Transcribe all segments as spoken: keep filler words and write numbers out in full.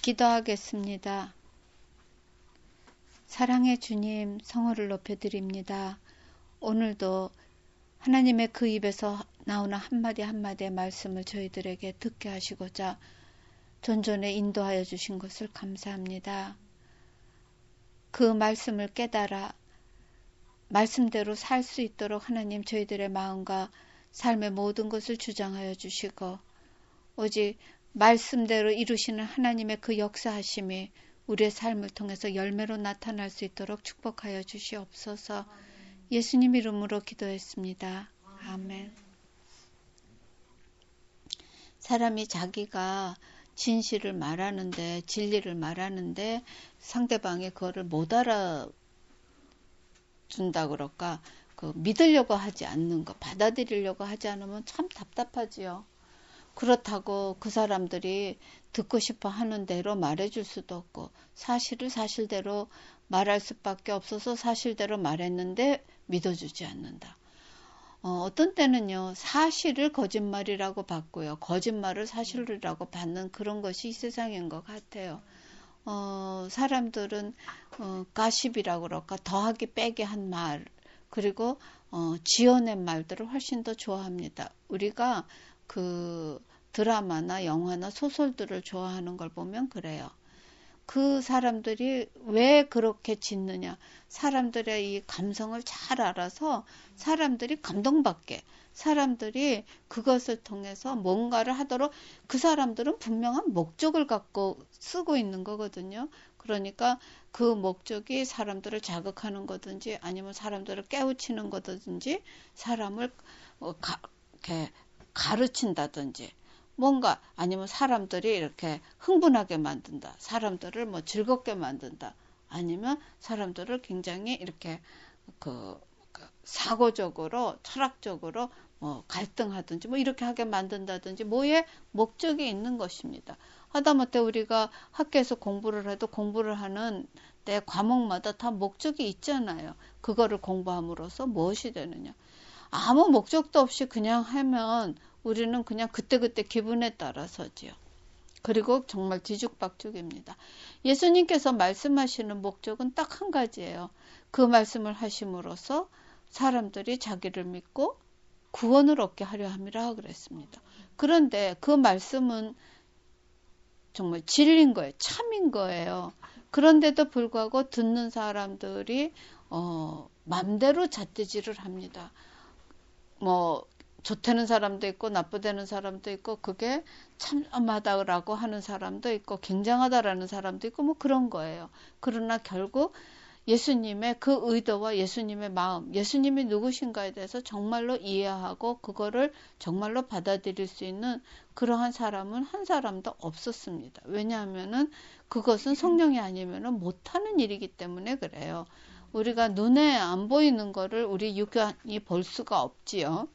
기도하겠습니다. 사랑의 주님, 성호를 높여드립니다. 오늘도 하나님의 그 입에서 나오는 한마디 한마디의 말씀을 저희들에게 듣게 하시고자 존존에 인도하여 주신 것을 감사합니다. 그 말씀을 깨달아 말씀대로 살 수 있도록 하나님 저희들의 마음과 삶의 모든 것을 주장하여 주시고 오직 말씀대로 이루시는 하나님의 그 역사하심이 우리의 삶을 통해서 열매로 나타날 수 있도록 축복하여 주시옵소서. 예수님 이름으로 기도했습니다. 아멘. 사람이 자기가 진실을 말하는데 진리를 말하는데 상대방이 그거를 못 알아준다 그럴까 그 믿으려고 하지 않는 거 받아들이려고 하지 않으면 참 답답하지요. 그렇다고 그 사람들이 듣고 싶어 하는 대로 말해줄 수도 없고 사실을 사실대로 말할 수밖에 없어서 사실대로 말했는데 믿어주지 않는다. 어, 어떤 때는요 사실을 거짓말이라고 받고요 거짓말을 사실이라고 받는 그런 것이 이 세상인 것 같아요. 어, 사람들은 어, 가십이라고 그럴까 더하기 빼기 한 말 그리고 어, 지어낸 말들을 훨씬 더 좋아합니다. 우리가 그 드라마나 영화나 소설들을 좋아하는 걸 보면 그래요. 그 사람들이 왜 그렇게 짓느냐. 사람들의 이 감성을 잘 알아서 사람들이 감동받게 사람들이 그것을 통해서 뭔가를 하도록 그 사람들은 분명한 목적을 갖고 쓰고 있는 거거든요. 그러니까 그 목적이 사람들을 자극하는 거든지 아니면 사람들을 깨우치는 거든지 사람을 가, 이렇게 가르친다든지 뭔가 아니면 사람들이 이렇게 흥분하게 만든다. 사람들을 뭐 즐겁게 만든다. 아니면 사람들을 굉장히 이렇게 그, 그 사고적으로 철학적으로 뭐 갈등하든지 뭐 이렇게 하게 만든다든지 뭐에 목적이 있는 것입니다. 하다못해 우리가 학교에서 공부를 해도 공부를 하는 내 과목마다 다 목적이 있잖아요. 그거를 공부함으로써 무엇이 되느냐. 아무 목적도 없이 그냥 하면 우리는 그냥 그때그때 기분에 따라서지요. 그리고 정말 뒤죽박죽입니다. 예수님께서 말씀하시는 목적은 딱 한 가지예요. 그 말씀을 하심으로써 사람들이 자기를 믿고 구원을 얻게 하려 함이라 그랬습니다. 그런데 그 말씀은 정말 진리인 거예요. 참인 거예요. 그런데도 불구하고 듣는 사람들이 어, 맘대로 잣대질을 합니다. 뭐 좋다는 사람도 있고 나쁘다는 사람도 있고 그게 참하다라고 하는 사람도 있고 굉장하다라는 사람도 있고 뭐 그런 거예요. 그러나 결국 예수님의 그 의도와 예수님의 마음, 예수님이 누구신가에 대해서 정말로 이해하고 그거를 정말로 받아들일 수 있는 그러한 사람은 한 사람도 없었습니다. 왜냐하면은 그것은 성령이 아니면은 못하는 일이기 때문에 그래요. 우리가 눈에 안 보이는 거를 우리 육안이 볼 수가 없지요.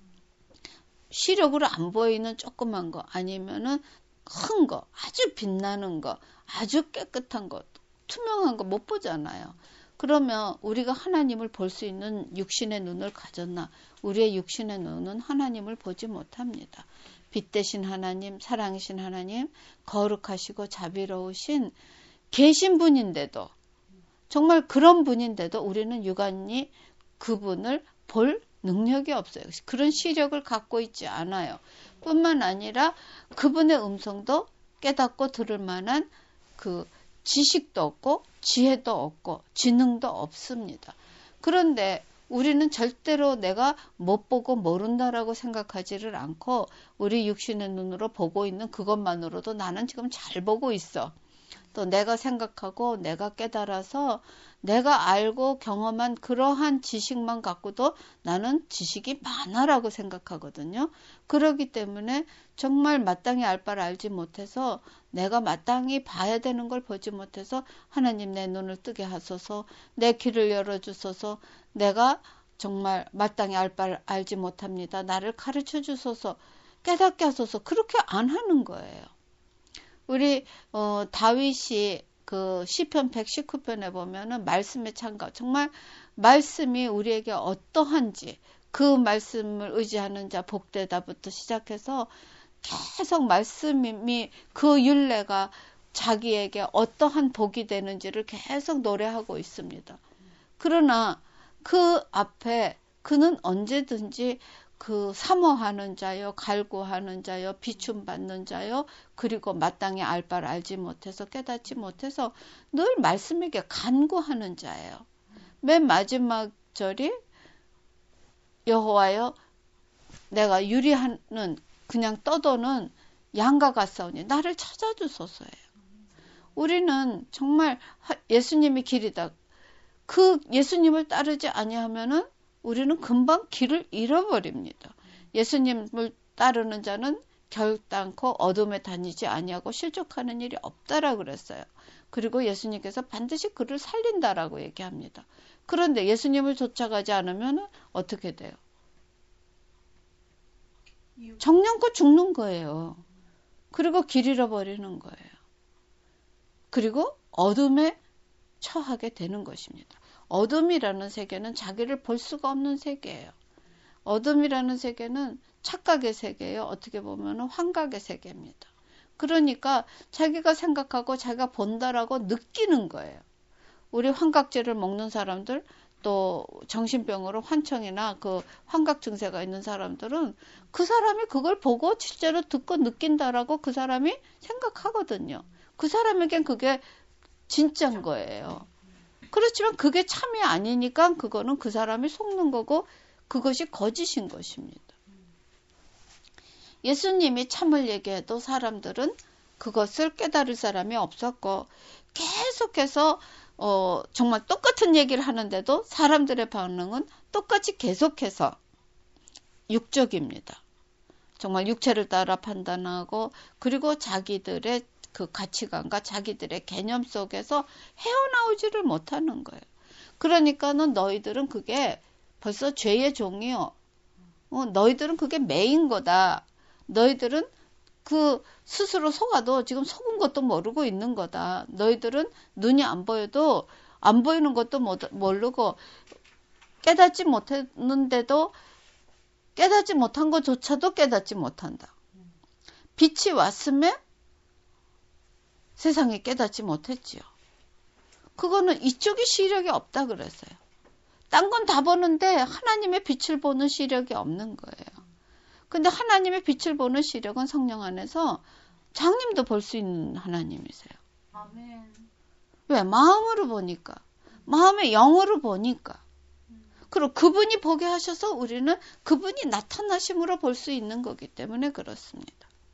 시력으로 안 보이는 조그만 거 아니면은 큰 거, 아주 빛나는 거, 아주 깨끗한 거, 투명한 거 못 보잖아요. 그러면 우리가 하나님을 볼 수 있는 육신의 눈을 가졌나? 우리의 육신의 눈은 하나님을 보지 못합니다. 빛 대신 하나님, 사랑이신 하나님, 거룩하시고 자비로우신 계신 분인데도 정말 그런 분인데도 우리는 유관이 그분을 볼 능력이 없어요. 그런 시력을 갖고 있지 않아요. 뿐만 아니라 그분의 음성도 깨닫고 들을 만한 그 지식도 없고 지혜도 없고 지능도 없습니다. 그런데 우리는 절대로 내가 못 보고 모른다라고 생각하지를 않고 우리 육신의 눈으로 보고 있는 그것만으로도 나는 지금 잘 보고 있어. 또 내가 생각하고 내가 깨달아서 내가 알고 경험한 그러한 지식만 갖고도 나는 지식이 많아라고 생각하거든요. 그렇기 때문에 정말 마땅히 알 바를 알지 못해서 내가 마땅히 봐야 되는 걸 보지 못해서 하나님 내 눈을 뜨게 하소서, 내 귀를 열어주소서, 내가 정말 마땅히 알 바를 알지 못합니다. 나를 가르쳐 주소서, 깨닫게 하소서 그렇게 안 하는 거예요. 우리 어, 다윗이 그 시편 백십구 편에 보면은 말씀의 창가 정말 말씀이 우리에게 어떠한지 그 말씀을 의지하는 자 복되다부터 시작해서 계속 말씀이 그 율례가 자기에게 어떠한 복이 되는지를 계속 노래하고 있습니다. 그러나 그 앞에 그는 언제든지 그 사모하는 자요, 갈구하는 자요, 비춤받는 자요, 그리고 마땅히 알 바를 알지 못해서 깨닫지 못해서 늘 말씀에게 간구하는 자예요. 맨 마지막 절이 여호와여 내가 유리하는 그냥 떠도는 양과 같사오니 나를 찾아주소서예요. 우리는 정말 예수님이 길이다. 그 예수님을 따르지 아니하면은 우리는 금방 길을 잃어버립니다. 예수님을 따르는 자는 결단코 어둠에 다니지 아니하고 실족하는 일이 없다라 그랬어요. 그리고 예수님께서 반드시 그를 살린다라고 얘기합니다. 그런데 예수님을 쫓아가지 않으면 어떻게 돼요? 정령껏 죽는 거예요. 그리고 길 잃어버리는 거예요. 그리고 어둠에 처하게 되는 것입니다. 어둠이라는 세계는 자기를 볼 수가 없는 세계예요. 어둠이라는 세계는 착각의 세계예요. 어떻게 보면 환각의 세계입니다. 그러니까 자기가 생각하고 자기가 본다라고 느끼는 거예요. 우리 환각제를 먹는 사람들, 또 정신병으로 환청이나 그 환각 증세가 있는 사람들은 그 사람이 그걸 보고 실제로 듣고 느낀다라고 그 사람이 생각하거든요. 그 사람에겐 그게 진짜인 거예요. 그렇지만 그게 참이 아니니까 그거는 그 사람이 속는 거고 그것이 거짓인 것입니다. 예수님이 참을 얘기해도 사람들은 그것을 깨달을 사람이 없었고 계속해서 어, 정말 똑같은 얘기를 하는데도 사람들의 반응은 똑같이 계속해서 육적입니다. 정말 육체를 따라 판단하고 그리고 자기들의 그 가치관과 자기들의 개념 속에서 헤어나오지를 못하는 거예요. 그러니까는 너희들은 그게 벌써 죄의 종이요. 어, 너희들은 그게 매인 거다. 너희들은 그 스스로 속아도 지금 속은 것도 모르고 있는 거다. 너희들은 눈이 안 보여도 안 보이는 것도 모르고 깨닫지 못했는데도 깨닫지 못한 것조차도 깨닫지 못한다. 빛이 왔음에 세상에 깨닫지 못했지요. 그거는 이쪽이 시력이 없다 그랬어요. 딴 건 다 보는데 하나님의 빛을 보는 시력이 없는 거예요. 근데 하나님의 빛을 보는 시력은 성령 안에서 장님도 볼 수 있는 하나님이세요. 아멘. 왜? 마음으로 보니까. 마음의 영으로 보니까. 그리고 그분이 보게 하셔서 우리는 그분이 나타나심으로 볼 수 있는 거기 때문에 그렇습니다.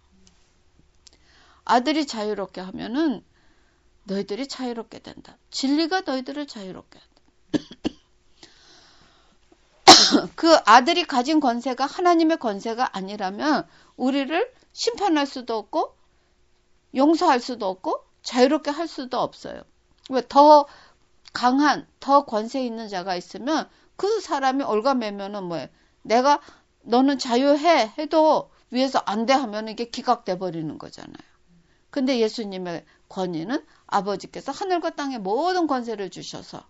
아들이 자유롭게 하면은 너희들이 자유롭게 된다. 진리가 너희들을 자유롭게 한다. 그 아들이 가진 권세가 하나님의 권세가 아니라면 우리를 심판할 수도 없고 용서할 수도 없고 자유롭게 할 수도 없어요. 왜? 더 강한, 더 권세 있는 자가 있으면 그 사람이 올가매면은 뭐예요? 내가 너는 자유해 해도 위에서 안 돼 하면 이게 기각돼 버리는 거잖아요. 근데 예수님의 권위는 아버지께서 하늘과 땅의 모든 권세를 주셔서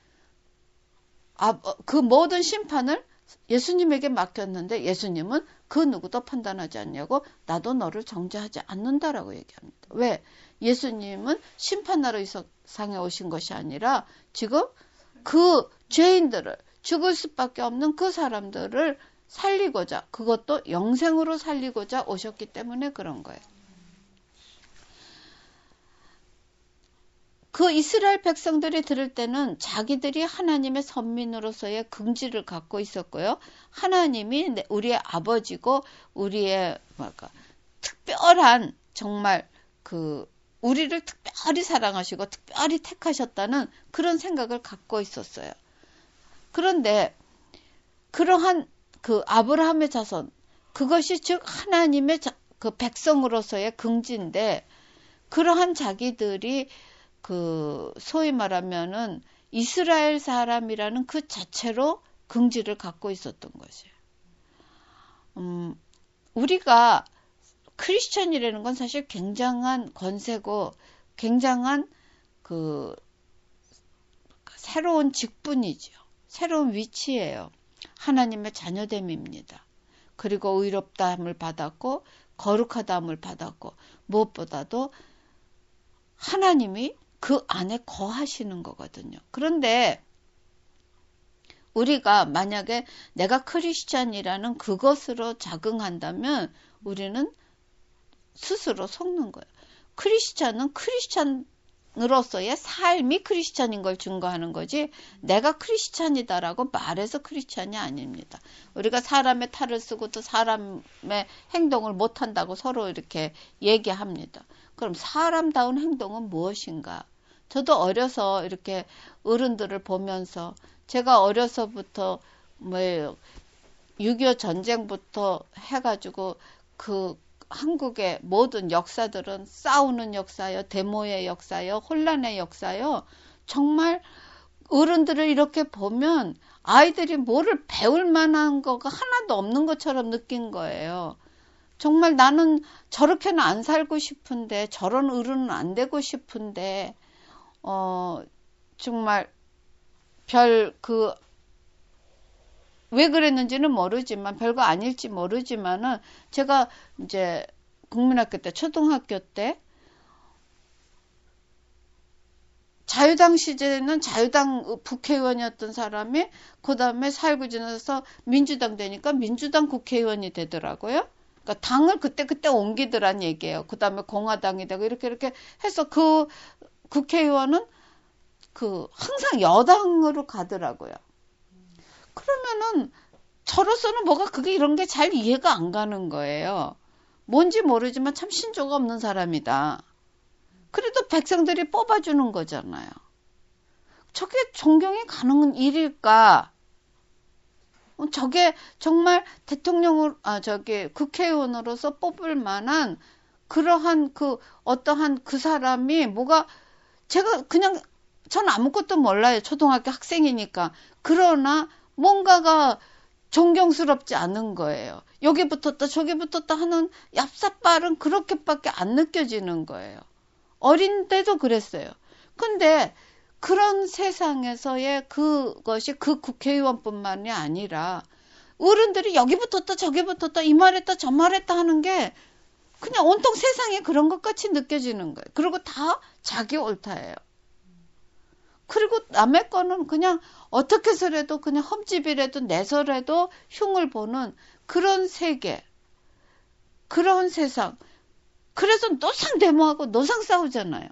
아, 그 모든 심판을 예수님에게 맡겼는데 예수님은 그 누구도 판단하지 않냐고 나도 너를 정죄하지 않는다라고 얘기합니다. 왜? 예수님은 심판하러 이 세상에 오신 것이 아니라 지금 그 죄인들을 죽을 수밖에 없는 그 사람들을 살리고자 그것도 영생으로 살리고자 오셨기 때문에 그런 거예요. 그 이스라엘 백성들이 들을 때는 자기들이 하나님의 선민으로서의 긍지를 갖고 있었고요. 하나님이 우리의 아버지고 우리의 뭐랄까 특별한 정말 그 우리를 특별히 사랑하시고 특별히 택하셨다는 그런 생각을 갖고 있었어요. 그런데 그러한 그 아브라함의 자손 그것이 즉 하나님의 자, 그 백성으로서의 긍지인데 그러한 자기들이 그 소위 말하면은 이스라엘 사람이라는 그 자체로 긍지를 갖고 있었던 것이에요. 음, 우리가 크리스천이라는 건 사실 굉장한 권세고 굉장한 그 새로운 직분이죠. 새로운 위치예요. 하나님의 자녀됨입니다. 그리고 의롭다함을 받았고 거룩하다함을 받았고 무엇보다도 하나님이 그 안에 거하시는 거거든요. 그런데 우리가 만약에 내가 크리스찬이라는 그것으로 적응한다면 우리는 스스로 속는 거예요. 크리스찬은 크리스찬으로서의 삶이 크리스찬인 걸 증거하는 거지 내가 크리스찬이다라고 말해서 크리스찬이 아닙니다. 우리가 사람의 탈을 쓰고 또 사람의 행동을 못한다고 서로 이렇게 얘기합니다. 그럼 사람다운 행동은 무엇인가? 저도 어려서 이렇게 어른들을 보면서 제가 어려서부터 뭐 육이오 전쟁부터 해가지고 그 한국의 모든 역사들은 싸우는 역사요, 데모의 역사요, 혼란의 역사요. 정말 어른들을 이렇게 보면 아이들이 뭐를 배울 만한 거가 하나도 없는 것처럼 느낀 거예요. 정말 나는 저렇게는 안 살고 싶은데 저런 어른은 안 되고 싶은데 어 정말 별 그 왜 그랬는지는 모르지만 별거 아닐지 모르지만은 제가 이제 국민학교 때 초등학교 때 자유당 시절에는 자유당 국회의원이었던 사람이 그 다음에 살고 지내서 민주당 되니까 민주당 국회의원이 되더라고요. 그러니까 당을 그때그때 옮기더란 얘기예요. 그 다음에 공화당이 되고 이렇게 이렇게 해서 그 국회의원은 그 항상 여당으로 가더라고요. 그러면은 저로서는 뭐가 그게 이런 게 잘 이해가 안 가는 거예요. 뭔지 모르지만 참 신조가 없는 사람이다. 그래도 백성들이 뽑아주는 거잖아요. 저게 존경이 가능한 일일까? 저게 정말 대통령으로, 아, 저기 국회의원으로서 뽑을 만한 그러한 그 어떠한 그 사람이 뭐가 제가 그냥 전 아무것도 몰라요. 초등학교 학생이니까. 그러나 뭔가가 존경스럽지 않은 거예요. 여기 붙었다 저기 붙었다 하는 얍삽발은 그렇게밖에 안 느껴지는 거예요. 어린 때도 그랬어요. 근데 그런 세상에서의 그것이 그 국회의원뿐만이 아니라 어른들이 여기 붙었다 저기 붙었다 이 말했다 저 말했다 하는 게 그냥 온통 세상에 그런 것 같이 느껴지는 거예요. 그리고 다 자기 옳다예요. 그리고 남의 거는 그냥 어떻게 해서라도 그냥 흠집이라도 내서라도 흉을 보는 그런 세계, 그런 세상. 그래서 노상 데모하고 노상 싸우잖아요.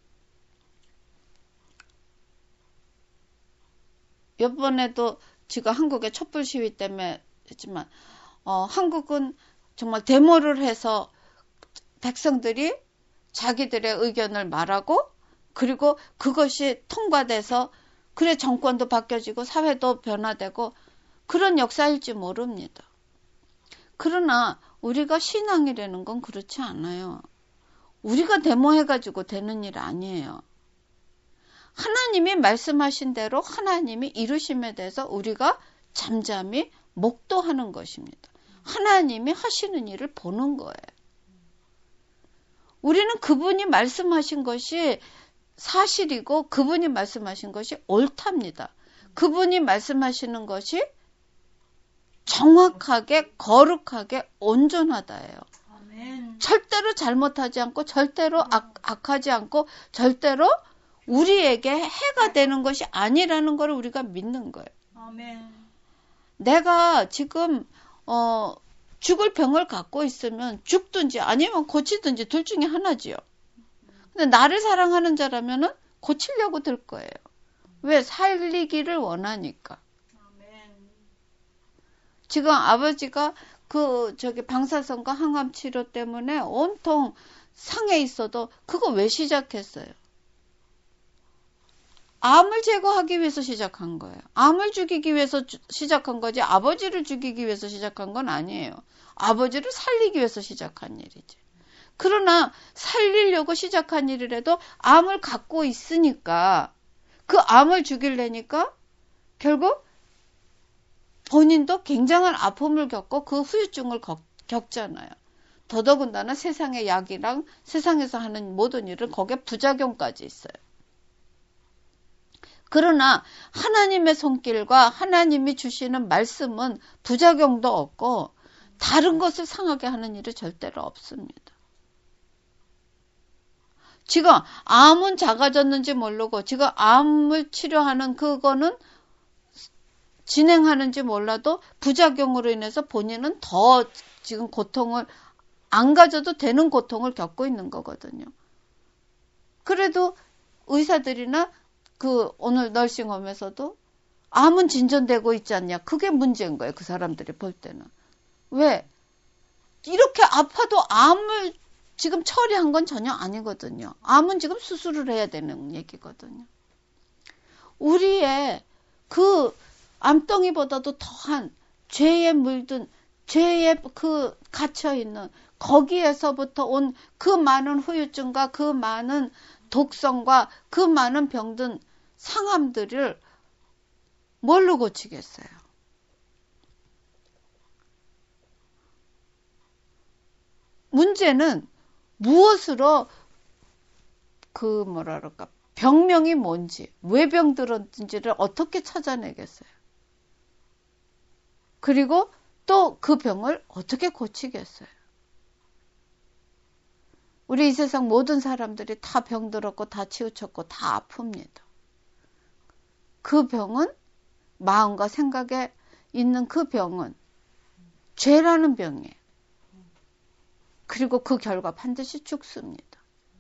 이번에도 지금 한국의 촛불 시위 때문에 했지만 어, 한국은 정말 데모를 해서 백성들이 자기들의 의견을 말하고 그리고 그것이 통과돼서 그래 정권도 바뀌어지고 사회도 변화되고 그런 역사일지 모릅니다. 그러나 우리가 신앙이라는 건 그렇지 않아요. 우리가 데모해가지고 되는 일 아니에요. 하나님이 말씀하신 대로 하나님이 이루심에 대해서 우리가 잠잠히 목도하는 것입니다. 하나님이 하시는 일을 보는 거예요. 우리는 그분이 말씀하신 것이 사실이고 그분이 말씀하신 것이 옳답니다. 그분이 말씀하시는 것이 정확하게 거룩하게 온전하다예요. 아멘. 절대로 잘못하지 않고 절대로 악, 악하지 않고 절대로 우리에게 해가 되는 것이 아니라는 걸 우리가 믿는 거예요. 아멘. 내가 지금 어, 죽을 병을 갖고 있으면 죽든지 아니면 고치든지 둘 중에 하나지요. 근데 나를 사랑하는 자라면은 고치려고 들 거예요. 왜? 살리기를 원하니까. 지금 아버지가 그 저기 방사선과 항암 치료 때문에 온통 상해 있어도 그거 왜 시작했어요? 암을 제거하기 위해서 시작한 거예요. 암을 죽이기 위해서 주, 시작한 거지 아버지를 죽이기 위해서 시작한 건 아니에요. 아버지를 살리기 위해서 시작한 일이지. 그러나 살리려고 시작한 일이라도 암을 갖고 있으니까 그 암을 죽이려니까 결국 본인도 굉장한 아픔을 겪고 그 후유증을 겪, 겪잖아요. 더더군다나 세상의 약이랑 세상에서 하는 모든 일은 거기에 부작용까지 있어요. 그러나 하나님의 손길과 하나님이 주시는 말씀은 부작용도 없고 다른 것을 상하게 하는 일이 절대로 없습니다. 지금 암은 작아졌는지 모르고 지금 암을 치료하는 그거는 진행하는지 몰라도 부작용으로 인해서 본인은 더 지금 고통을 안 가져도 되는 고통을 겪고 있는 거거든요. 그래도 의사들이나 그 오늘 널싱홈에서도 암은 진전되고 있지 않냐. 그게 문제인 거예요. 그 사람들이 볼 때는. 왜? 이렇게 아파도 암을 지금 처리한 건 전혀 아니거든요. 암은 지금 수술을 해야 되는 얘기거든요. 우리의 그 암덩이보다도 더한 죄에 물든 죄에 그 갇혀있는 거기에서부터 온 그 많은 후유증과 그 많은 독성과 그 많은 병든 상함들을 뭘로 고치겠어요? 문제는 무엇으로 그 뭐라 그럴까 병명이 뭔지 왜 병들었는지를 어떻게 찾아내겠어요? 그리고 또 그 병을 어떻게 고치겠어요? 우리 이 세상 모든 사람들이 다 병들었고 다 치우쳤고 다 아픕니다. 그 병은 마음과 생각에 있는 그 병은 죄라는 병이에요. 그리고 그 결과 반드시 죽습니다.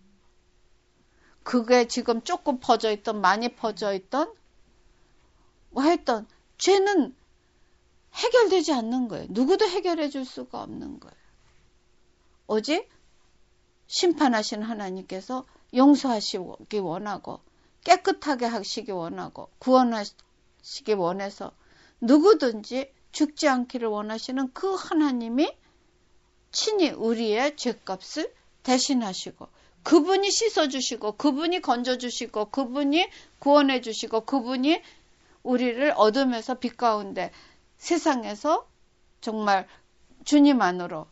그게 지금 조금 퍼져 있던 많이 퍼져 있던 뭐 했던 죄는 해결되지 않는 거예요. 누구도 해결해 줄 수가 없는 거예요. 오직 심판하신 하나님께서 용서하시기 원하고 깨끗하게 하시기 원하고 구원하시기 원해서 누구든지 죽지 않기를 원하시는 그 하나님이 친히 우리의 죄값을 대신하시고 그분이 씻어주시고 그분이 건져주시고 그분이 구원해주시고 그분이 우리를 어둠에서 빛 가운데 세상에서 정말 주님 안으로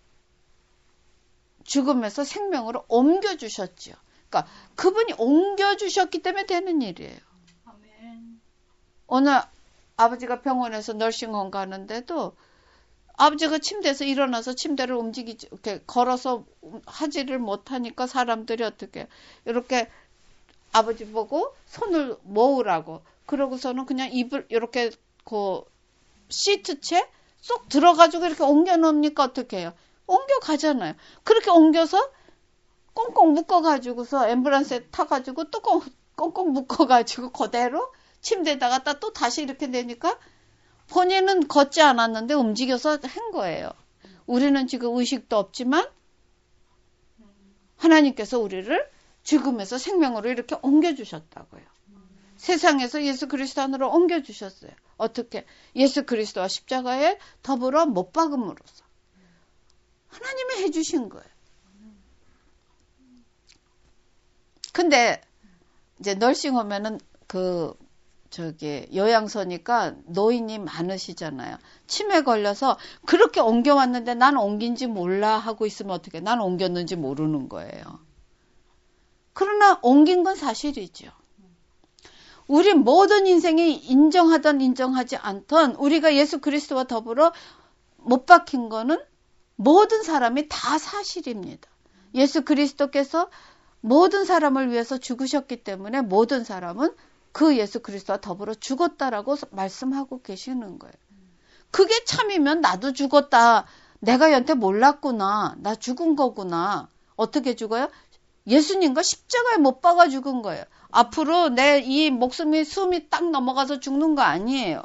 죽음에서 생명으로 옮겨주셨죠. 그러니까 그분이 옮겨주셨기 때문에 되는 일이에요. 아멘. 오늘 아버지가 병원에서 널싱홈 가는데도 아버지가 침대에서 일어나서 침대를 움직이지, 이렇게 걸어서 하지를 못하니까 사람들이 어떻게, 이렇게 아버지 보고 손을 모으라고. 그러고서는 그냥 입을 이렇게 그 시트채 쏙 들어가지고 이렇게 옮겨 놓으니까 어떻게 해요? 옮겨 가잖아요. 그렇게 옮겨서 꽁꽁 묶어가지고서 앰뷸런스에 타가지고 또 꽁꽁 묶어가지고 그대로 침대에다가 또 다시 이렇게 내니까 본인은 걷지 않았는데 움직여서 한 거예요. 우리는 지금 의식도 없지만 하나님께서 우리를 죽음에서 생명으로 이렇게 옮겨주셨다고요. 세상에서 예수 그리스도 안으로 옮겨주셨어요. 어떻게? 예수 그리스도와 십자가에 더불어 못 박음으로써. 하나님이 해주신 거예요. 근데 이제 널싱홈에는 그 저기 요양소니까 노인이 많으시잖아요. 치매 걸려서 그렇게 옮겨왔는데 난 옮긴지 몰라 하고 있으면 어떻게? 난 옮겼는지 모르는 거예요. 그러나 옮긴 건 사실이죠. 우리 모든 인생이 인정하든 인정하지 않던 우리가 예수 그리스도와 더불어 못 박힌 거는 모든 사람이 다 사실입니다. 예수 그리스도께서 모든 사람을 위해서 죽으셨기 때문에 모든 사람은 그 예수 그리스도와 더불어 죽었다라고 말씀하고 계시는 거예요. 그게 참이면 나도 죽었다. 내가 여태 몰랐구나. 나 죽은 거구나. 어떻게 죽어요? 예수님과 십자가에 못 박아 죽은 거예요. 앞으로 내 이 목숨이 숨이 딱 넘어가서 죽는 거 아니에요.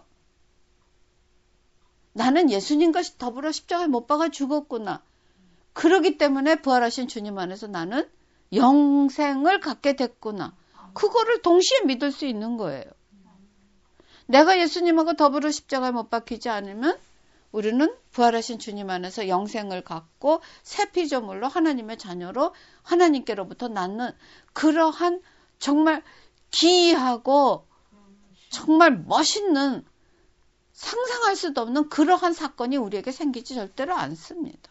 나는 예수님과 더불어 십자가에 못 박아 죽었구나. 그러기 때문에 부활하신 주님 안에서 나는 영생을 갖게 됐구나. 그거를 동시에 믿을 수 있는 거예요. 내가 예수님하고 더불어 십자가에 못 박히지 않으면 우리는 부활하신 주님 안에서 영생을 갖고 새 피조물로 하나님의 자녀로 하나님께로부터 낳는 그러한 정말 기이하고 정말 멋있는 상상할 수도 없는 그러한 사건이 우리에게 생기지 절대로 않습니다.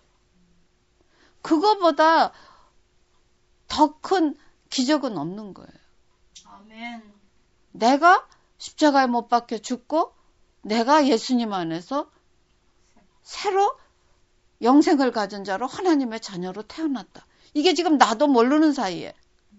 그거보다 더 큰 기적은 없는 거예요. 아멘. 내가 십자가에 못 박혀 죽고 내가 예수님 안에서 새로 영생을 가진 자로 하나님의 자녀로 태어났다. 이게 지금 나도 모르는 사이에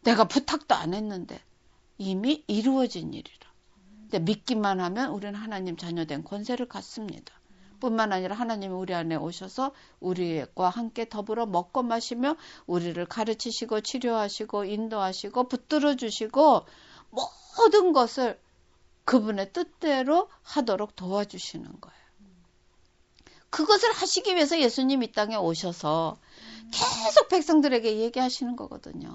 내가 부탁도 안 했는데 이미 이루어진 일이라. 근데 믿기만 하면 우리는 하나님 자녀된 권세를 갖습니다. 뿐만 아니라 하나님이 우리 안에 오셔서 우리과 함께 더불어 먹고 마시며 우리를 가르치시고 치료하시고 인도하시고 붙들어 주시고 모든 것을 그분의 뜻대로 하도록 도와주시는 거예요. 그것을 하시기 위해서 예수님 이 땅에 오셔서 계속 백성들에게 얘기하시는 거거든요.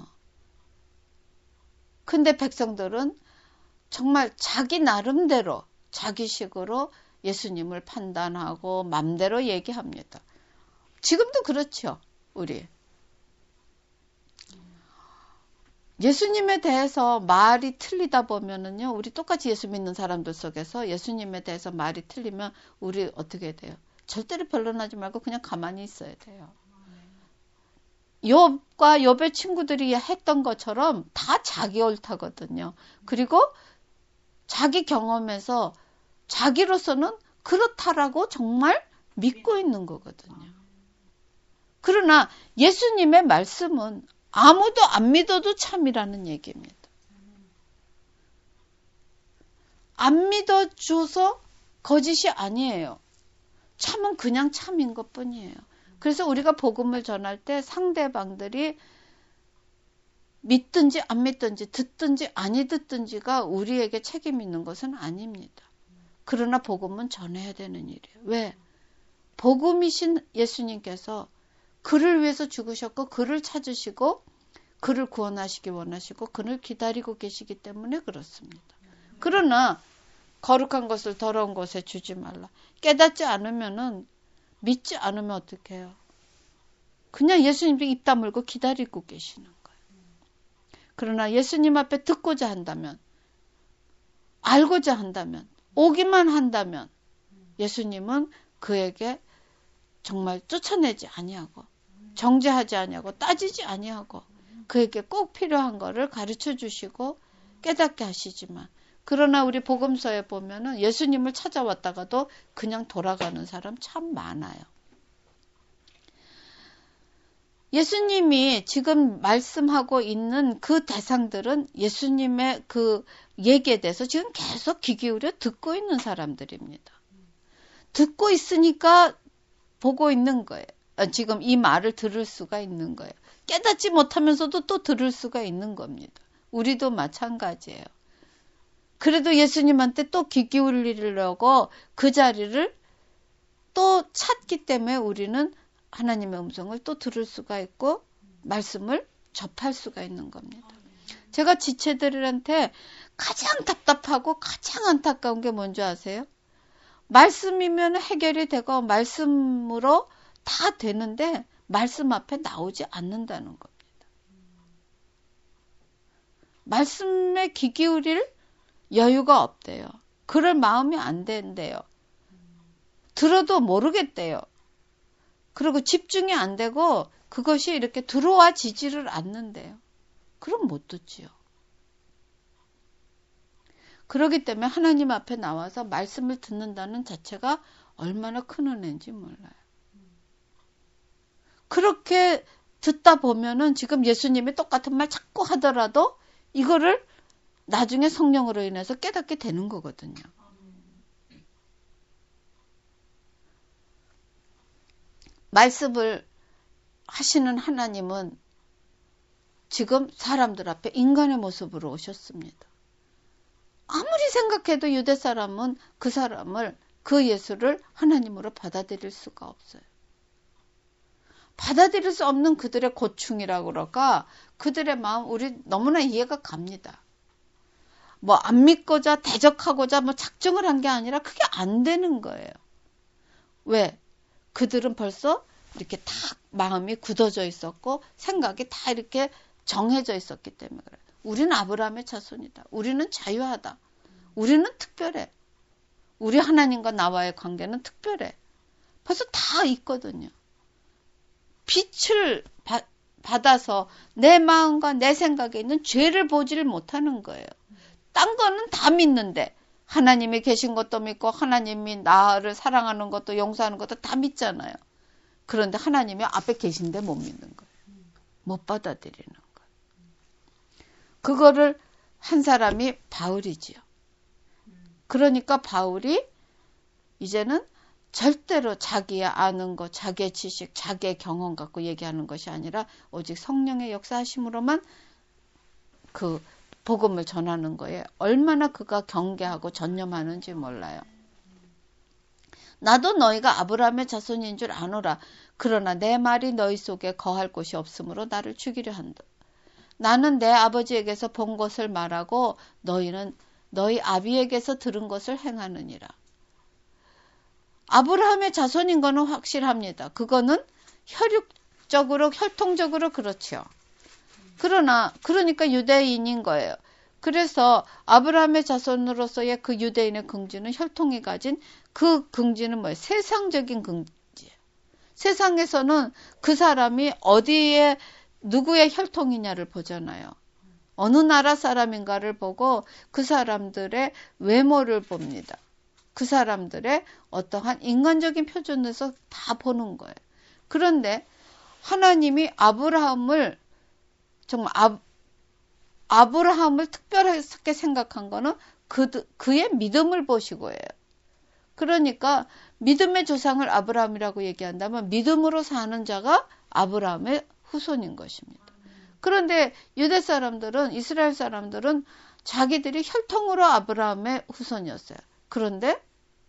근데 백성들은 정말 자기 나름대로 자기식으로 예수님을 판단하고 맘대로 얘기합니다. 지금도 그렇죠. 우리 예수님에 대해서 말이 틀리다 보면은요, 우리 똑같이 예수 믿는 사람들 속에서 예수님에 대해서 말이 틀리면 우리 어떻게 돼요? 절대로 변론하지 말고 그냥 가만히 있어야 돼요. 욥과 욥의 친구들이 했던 것처럼 다 자기 옳다거든요. 그리고 자기 경험에서 자기로서는 그렇다라고 정말 믿고 있는 거거든요. 그러나 예수님의 말씀은 아무도 안 믿어도 참이라는 얘기입니다. 안 믿어줘서 거짓이 아니에요. 참은 그냥 참인 것뿐이에요. 그래서 우리가 복음을 전할 때 상대방들이 믿든지 안 믿든지 듣든지 아니 듣든지가 우리에게 책임 있는 것은 아닙니다. 그러나 복음은 전해야 되는 일이에요. 왜? 복음이신 예수님께서 그를 위해서 죽으셨고 그를 찾으시고 그를 구원하시기 원하시고 그를 기다리고 계시기 때문에 그렇습니다. 그러나 거룩한 것을 더러운 곳에 주지 말라. 깨닫지 않으면은 믿지 않으면 어떻게 해요? 그냥 예수님도 입 다물고 기다리고 계시는 거예요. 그러나 예수님 앞에 듣고자 한다면, 알고자 한다면, 오기만 한다면 예수님은 그에게 정말 쫓아내지 아니하고 정죄하지 아니하고 따지지 아니하고 그에게 꼭 필요한 거를 가르쳐 주시고 깨닫게 하시지만, 그러나 우리 복음서에 보면은 예수님을 찾아왔다가도 그냥 돌아가는 사람 참 많아요. 예수님이 지금 말씀하고 있는 그 대상들은 예수님의 그 얘기에 대해서 지금 계속 귀 기울여 듣고 있는 사람들입니다. 듣고 있으니까 보고 있는 거예요. 지금 이 말을 들을 수가 있는 거예요. 깨닫지 못하면서도 또 들을 수가 있는 겁니다. 우리도 마찬가지예요. 그래도 예수님한테 또 귀 기울이려고 그 자리를 또 찾기 때문에 우리는 하나님의 음성을 또 들을 수가 있고 말씀을 접할 수가 있는 겁니다. 제가 지체들한테 가장 답답하고 가장 안타까운 게 뭔지 아세요? 말씀이면 해결이 되고 말씀으로 다 되는데 말씀 앞에 나오지 않는다는 겁니다. 말씀에 귀 기울일 여유가 없대요. 그럴 마음이 안 된대요. 들어도 모르겠대요. 그리고 집중이 안 되고 그것이 이렇게 들어와 지지를 않는데요. 그럼 못 듣지요. 그렇기 때문에 하나님 앞에 나와서 말씀을 듣는다는 자체가 얼마나 큰 은혜인지 몰라요. 그렇게 듣다 보면은 지금 예수님이 똑같은 말 자꾸 하더라도 이거를 나중에 성령으로 인해서 깨닫게 되는 거거든요. 말씀을 하시는 하나님은 지금 사람들 앞에 인간의 모습으로 오셨습니다. 아무리 생각해도 유대 사람은 그 사람을, 그 예수를 하나님으로 받아들일 수가 없어요. 받아들일 수 없는 그들의 고충이라고 그럴까? 그들의 마음, 우리 너무나 이해가 갑니다. 뭐 안 믿고자 대적하고자 뭐 작정을 한 게 아니라 그게 안 되는 거예요. 왜? 그들은 벌써 이렇게 딱 마음이 굳어져 있었고 생각이 다 이렇게 정해져 있었기 때문에 그래요. 우리는 아브라함의 자손이다. 우리는 자유하다. 우리는 특별해. 우리 하나님과 나와의 관계는 특별해. 벌써 다 있거든요. 빛을 바, 받아서 내 마음과 내 생각에 있는 죄를 보지를 못하는 거예요. 딴 거는 다 믿는데 하나님이 계신 것도 믿고 하나님이 나를 사랑하는 것도 용서하는 것도 다 믿잖아요. 그런데 하나님이 앞에 계신데 못 믿는 거예요. 못 받아들이는 거예요. 그거를 한 사람이 바울이지요. 그러니까 바울이 이제는 절대로 자기의 아는 것, 자기의 지식, 자기의 경험 갖고 얘기하는 것이 아니라 오직 성령의 역사하심으로만 그 복음을 전하는 거에 얼마나 그가 경계하고 전념하는지 몰라요. 나도 너희가 아브라함의 자손인 줄 아노라. 그러나 내 말이 너희 속에 거할 곳이 없으므로 나를 죽이려 한다. 나는 내 아버지에게서 본 것을 말하고 너희는 너희 아비에게서 들은 것을 행하느니라. 아브라함의 자손인 거는 확실합니다. 그거는 혈육적으로, 혈통적으로 그렇죠. 그러나 그러니까 유대인인 거예요. 그래서 아브라함의 자손으로서의 그 유대인의 긍지는 혈통이 가진 그 긍지는 뭐예요? 세상적인 긍지예요. 세상에서는 그 사람이 어디에 누구의 혈통이냐를 보잖아요. 어느 나라 사람인가를 보고 그 사람들의 외모를 봅니다. 그 사람들의 어떠한 인간적인 표준에서 다 보는 거예요. 그런데 하나님이 아브라함을 정말 아, 아브라함을 특별하게 생각한 거는 그, 그의 믿음을 보시고예요. 그러니까 믿음의 조상을 아브라함이라고 얘기한다면 믿음으로 사는 자가 아브라함의 후손인 것입니다. 그런데 유대 사람들은, 이스라엘 사람들은 자기들이 혈통으로 아브라함의 후손이었어요. 그런데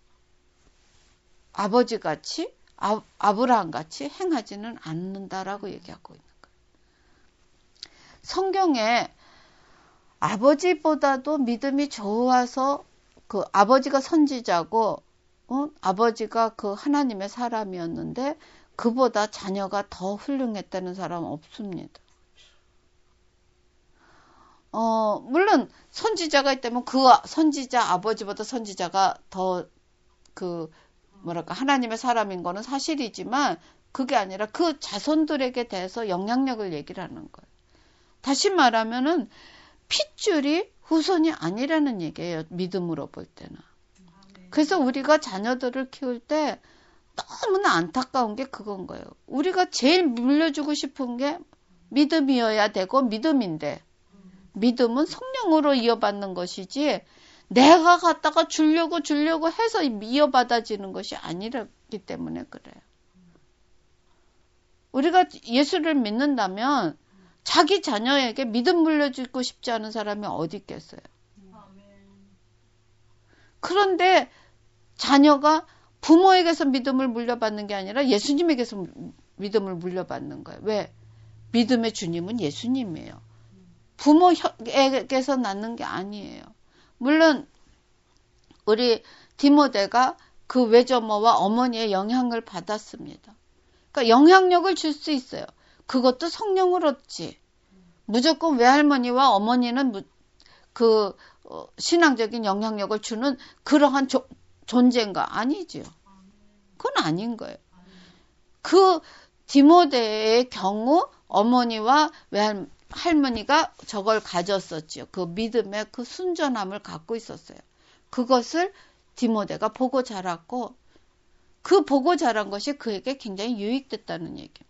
아버지같이, 아, 아브라함같이 행하지는 않는다라고 얘기하고 있는 거예요. 성경에 아버지보다도 믿음이 좋아서 그 아버지가 선지자고 어? 아버지가 그 하나님의 사람이었는데 그보다 자녀가 더 훌륭했다는 사람은 없습니다. 어, 물론 선지자가 있다면 그 선지자 아버지보다 선지자가 더 그 뭐랄까 하나님의 사람인 거는 사실이지만 그게 아니라 그 자손들에게 대해서 영향력을 얘기를 하는 거예요. 다시 말하면은 핏줄이 후손이 아니라는 얘기예요. 믿음으로 볼 때는. 그래서 우리가 자녀들을 키울 때 너무나 안타까운 게 그건 거예요. 우리가 제일 물려주고 싶은 게 믿음이어야 되고 믿음인데 믿음은 성령으로 이어받는 것이지 내가 갖다가 주려고 주려고 해서 이어받아지는 것이 아니기 때문에 그래요. 우리가 예수를 믿는다면 자기 자녀에게 믿음 물려주고 싶지 않은 사람이 어디 있겠어요. 그런데 자녀가 부모에게서 믿음을 물려받는 게 아니라 예수님에게서 믿음을 물려받는 거예요. 왜? 믿음의 주님은 예수님이에요. 부모에게서 낳는 게 아니에요. 물론 우리 디모데가 그 외조모와 어머니의 영향을 받았습니다. 그러니까 영향력을 줄 수 있어요. 그것도 성령으로 얻지. 무조건 외할머니와 어머니는 그 신앙적인 영향력을 주는 그러한 조, 존재인가? 아니죠. 그건 아닌 거예요. 그 디모데의 경우 어머니와 외할머니가 저걸 가졌었죠. 그 믿음의 그 순전함을 갖고 있었어요. 그것을 디모데가 보고 자랐고 그 보고 자란 것이 그에게 굉장히 유익됐다는 얘기입니다.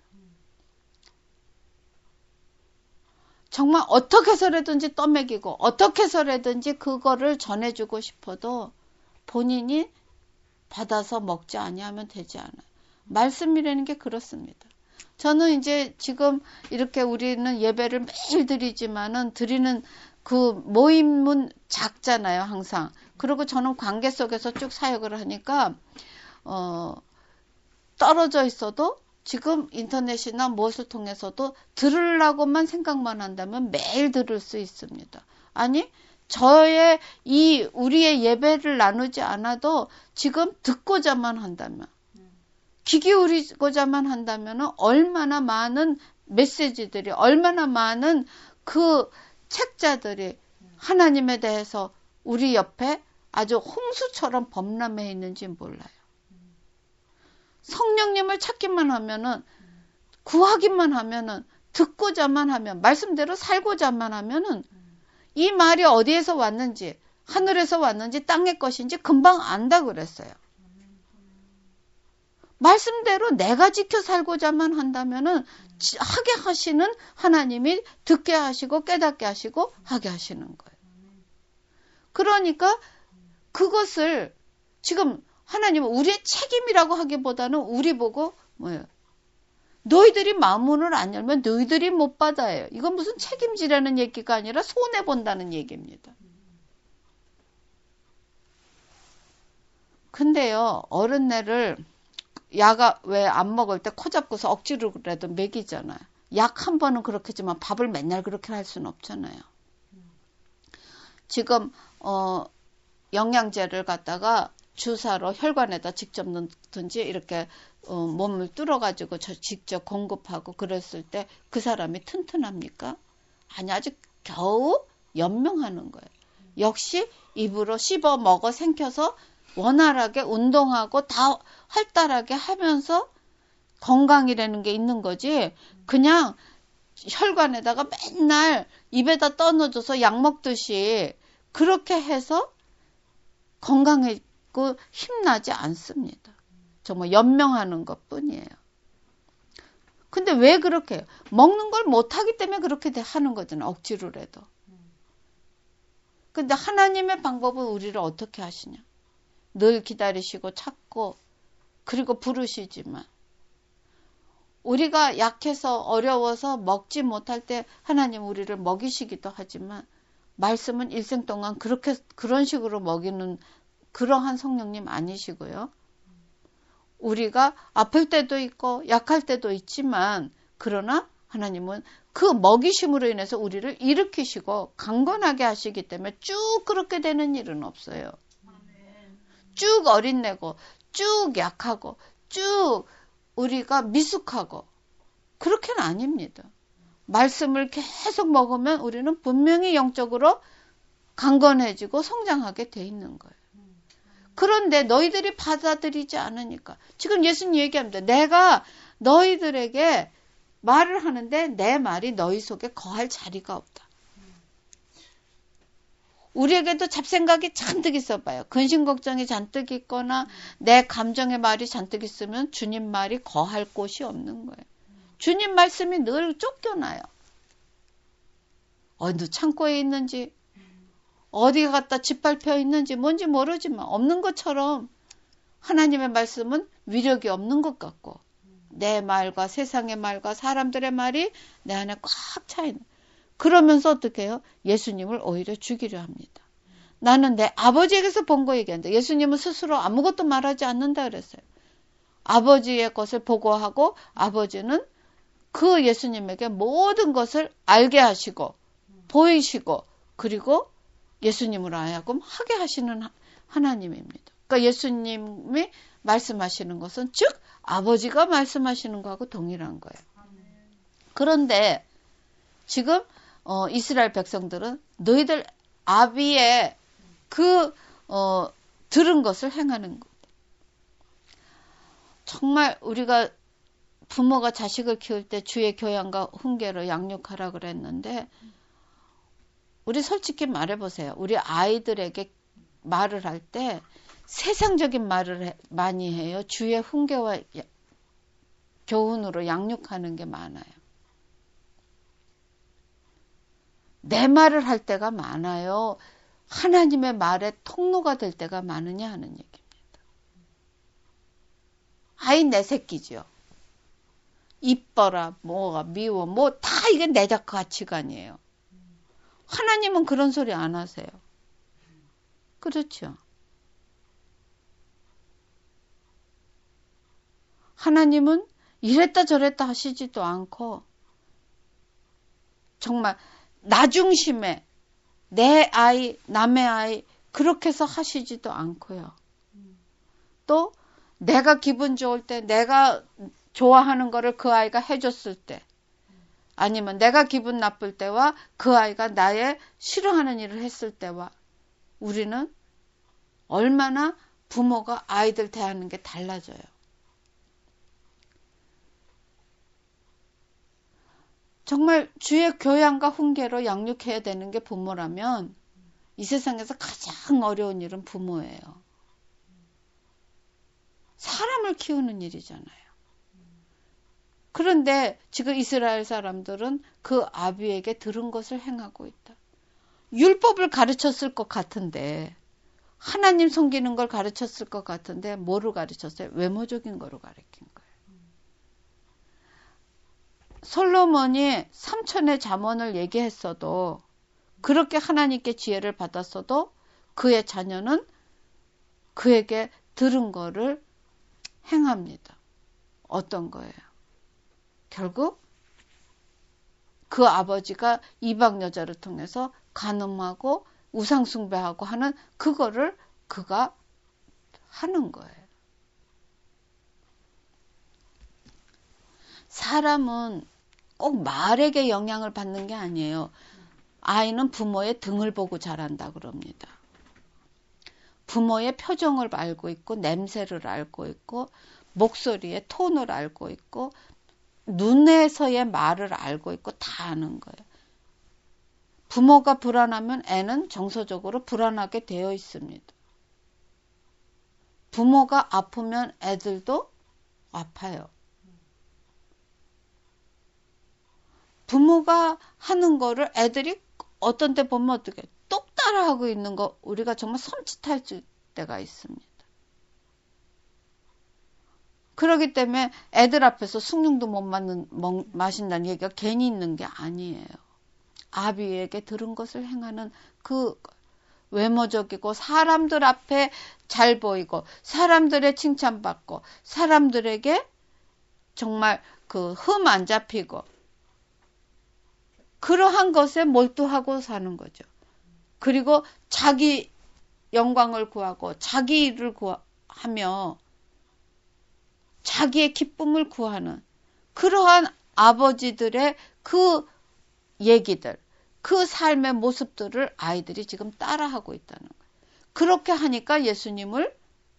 정말 어떻게 해서라든지 떠먹이고 어떻게 해서라든지 그거를 전해주고 싶어도 본인이 받아서 먹지 아니하면 되지 않아요. 말씀이라는 게 그렇습니다. 저는 이제 지금 이렇게 우리는 예배를 매일 드리지만은 드리는 그 모임은 작잖아요, 항상. 그리고 저는 관계 속에서 쭉 사역을 하니까 어, 떨어져 있어도 지금 인터넷이나 무엇을 통해서도 들으려고만 생각만 한다면 매일 들을 수 있습니다. 아니, 저의 이 우리의 예배를 나누지 않아도 지금 듣고자만 한다면, 귀 기울이고자만 한다면 얼마나 많은 메시지들이, 얼마나 많은 그 책자들이 하나님에 대해서 우리 옆에 아주 홍수처럼 범람해 있는지 몰라요. 성령님을 찾기만 하면은, 구하기만 하면은, 듣고자만 하면, 말씀대로 살고자만 하면은, 이 말이 어디에서 왔는지, 하늘에서 왔는지, 땅의 것인지 금방 안다 그랬어요. 말씀대로 내가 지켜 살고자만 한다면은, 하게 하시는 하나님이 듣게 하시고 깨닫게 하시고 하게 하시는 거예요. 그러니까 그것을 지금 하나님은 우리의 책임이라고 하기보다는 우리 보고 뭐예요? 너희들이 마음문을 안 열면 너희들이 못 받아요. 이건 무슨 책임지라는 얘기가 아니라 손해본다는 얘기입니다. 근데요, 어른애를 약아 왜 안 먹을 때 코 잡고서 억지로라도 먹이잖아요. 약 한 번은 그렇겠지만 밥을 맨날 그렇게 할 수는 없잖아요. 지금 어, 영양제를 갖다가 주사로 혈관에다 직접 넣든지 이렇게 어, 몸을 뚫어가지고 저 직접 공급하고 그랬을 때 그 사람이 튼튼합니까? 아니, 아직 겨우 연명하는 거예요. 역시 입으로 씹어 먹어 생겨서 원활하게 운동하고 다 활달하게 하면서 건강이라는 게 있는 거지. 그냥 혈관에다가 맨날 입에다 떠넣어줘서 약 먹듯이 그렇게 해서 건강하고 힘나지 않습니다. 정말 연명하는 것 뿐이에요. 근데 왜 그렇게 해요? 먹는 걸 못하기 때문에 그렇게 하는 거잖아요. 억지로라도. 근데 하나님의 방법은 우리를 어떻게 하시냐? 늘 기다리시고 찾고 그리고 부르시지만 우리가 약해서 어려워서 먹지 못할 때 하나님 우리를 먹이시기도 하지만 말씀은 일생 동안 그렇게 그런 식으로 먹이는 그러한 성령님 아니시고요. 우리가 아플 때도 있고 약할 때도 있지만 그러나 하나님은 그 먹이심으로 인해서 우리를 일으키시고 강건하게 하시기 때문에 쭉 그렇게 되는 일은 없어요. 쭉 어린내고 쭉 약하고 쭉 우리가 미숙하고 그렇게는 아닙니다. 말씀을 계속 먹으면 우리는 분명히 영적으로 강건해지고 성장하게 돼 있는 거예요. 그런데 너희들이 받아들이지 않으니까 지금 예수님 얘기합니다. 내가 너희들에게 말을 하는데 내 말이 너희 속에 거할 자리가 없다. 우리에게도 잡생각이 잔뜩 있어봐요. 근심 걱정이 잔뜩 있거나 내 감정의 말이 잔뜩 있으면 주님 말이 거할 곳이 없는 거예요. 주님 말씀이 늘 쫓겨나요. 어느 창고에 있는지 어디 갖다 짓밟혀 있는지 뭔지 모르지만 없는 것처럼 하나님의 말씀은 위력이 없는 것 같고 내 말과 세상의 말과 사람들의 말이 내 안에 꽉 차 있는. 그러면서 어떻게 해요? 예수님을 오히려 죽이려 합니다. 나는 내 아버지에게서 본 거 얘기한다. 예수님은 스스로 아무것도 말하지 않는다 그랬어요. 아버지의 것을 보고하고 아버지는 그 예수님에게 모든 것을 알게 하시고 보이시고 그리고 예수님을 하여금 하게 하시는 하나님입니다. 그러니까 예수님이 말씀하시는 것은 즉 아버지가 말씀하시는 거하고 동일한 거예요. 그런데 지금 어, 이스라엘 백성들은 너희들 아비의 그 어, 들은 것을 행하는 것. 정말 우리가 부모가 자식을 키울 때 주의 교양과 훈계로 양육하라 그랬는데 우리 솔직히 말해보세요. 우리 아이들에게 말을 할 때 세상적인 말을 해, 많이 해요. 주의 훈계와 야, 교훈으로 양육하는 게 많아요. 내 말을 할 때가 많아요. 하나님의 말의 통로가 될 때가 많으냐 하는 얘기입니다. 아이 내 새끼죠. 이뻐라, 뭐가 미워, 뭐 다 이게 내적 가치관이에요. 하나님은 그런 소리 안 하세요. 그렇죠. 하나님은 이랬다 저랬다 하시지도 않고 정말 나 중심에 내 아이, 남의 아이 그렇게 해서 하시지도 않고요. 또 내가 기분 좋을 때 내가 좋아하는 거를 그 아이가 해줬을 때 아니면 내가 기분 나쁠 때와 그 아이가 나의 싫어하는 일을 했을 때와 우리는 얼마나 부모가 아이들 대하는 게 달라져요. 정말 주의 교양과 훈계로 양육해야 되는 게 부모라면 이 세상에서 가장 어려운 일은 부모예요. 사람을 키우는 일이잖아요. 그런데 지금 이스라엘 사람들은 그 아비에게 들은 것을 행하고 있다. 율법을 가르쳤을 것 같은데, 하나님 섬기는 걸 가르쳤을 것 같은데 뭐를 가르쳤어요? 외모적인 거로 가르친 거예요. 솔로몬이 삼천의 잠언을 얘기했어도, 그렇게 하나님께 지혜를 받았어도 그의 자녀는 그에게 들은 거를 행합니다. 어떤 거예요? 결국 그 아버지가 이방 여자를 통해서 간음하고 우상숭배하고 하는 그거를 그가 하는 거예요. 사람은 꼭 말에게 영향을 받는 게 아니에요. 아이는 부모의 등을 보고 자란다 그럽니다. 부모의 표정을 알고 있고, 냄새를 알고 있고, 목소리의 톤을 알고 있고, 눈에서의 말을 알고 있고, 다 아는 거예요. 부모가 불안하면 애는 정서적으로 불안하게 되어 있습니다. 부모가 아프면 애들도 아파요. 부모가 하는 거를 애들이 어떤 때 보면 어떻게 똑 따라하고 있는 거 우리가 정말 섬찟할 때가 있습니다. 그렇기 때문에 애들 앞에서 숭늉도 못 맞는, 마신다는 얘기가 괜히 있는 게 아니에요. 아비에게 들은 것을 행하는 그 외모적이고 사람들 앞에 잘 보이고 사람들의 칭찬받고 사람들에게 정말 그 흠 안 잡히고 그러한 것에 몰두하고 사는 거죠. 그리고 자기 영광을 구하고 자기 일을 구하며 자기의 기쁨을 구하는 그러한 아버지들의 그 얘기들, 그 삶의 모습들을 아이들이 지금 따라하고 있다는 거예요. 그렇게 하니까 예수님을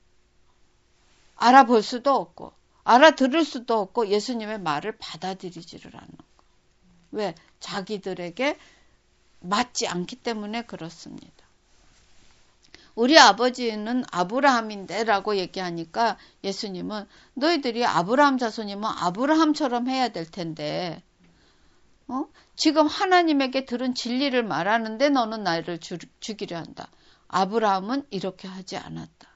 알아볼 수도 없고 알아들을 수도 없고 예수님의 말을 받아들이지를 않는 거예요. 왜? 자기들에게 맞지 않기 때문에 그렇습니다. 우리 아버지는 아브라함인데 라고 얘기하니까 예수님은 너희들이 아브라함 자손이면 아브라함처럼 해야 될 텐데 어? 지금 하나님에게 들은 진리를 말하는데 너는 나를 주, 죽이려 한다. 아브라함은 이렇게 하지 않았다.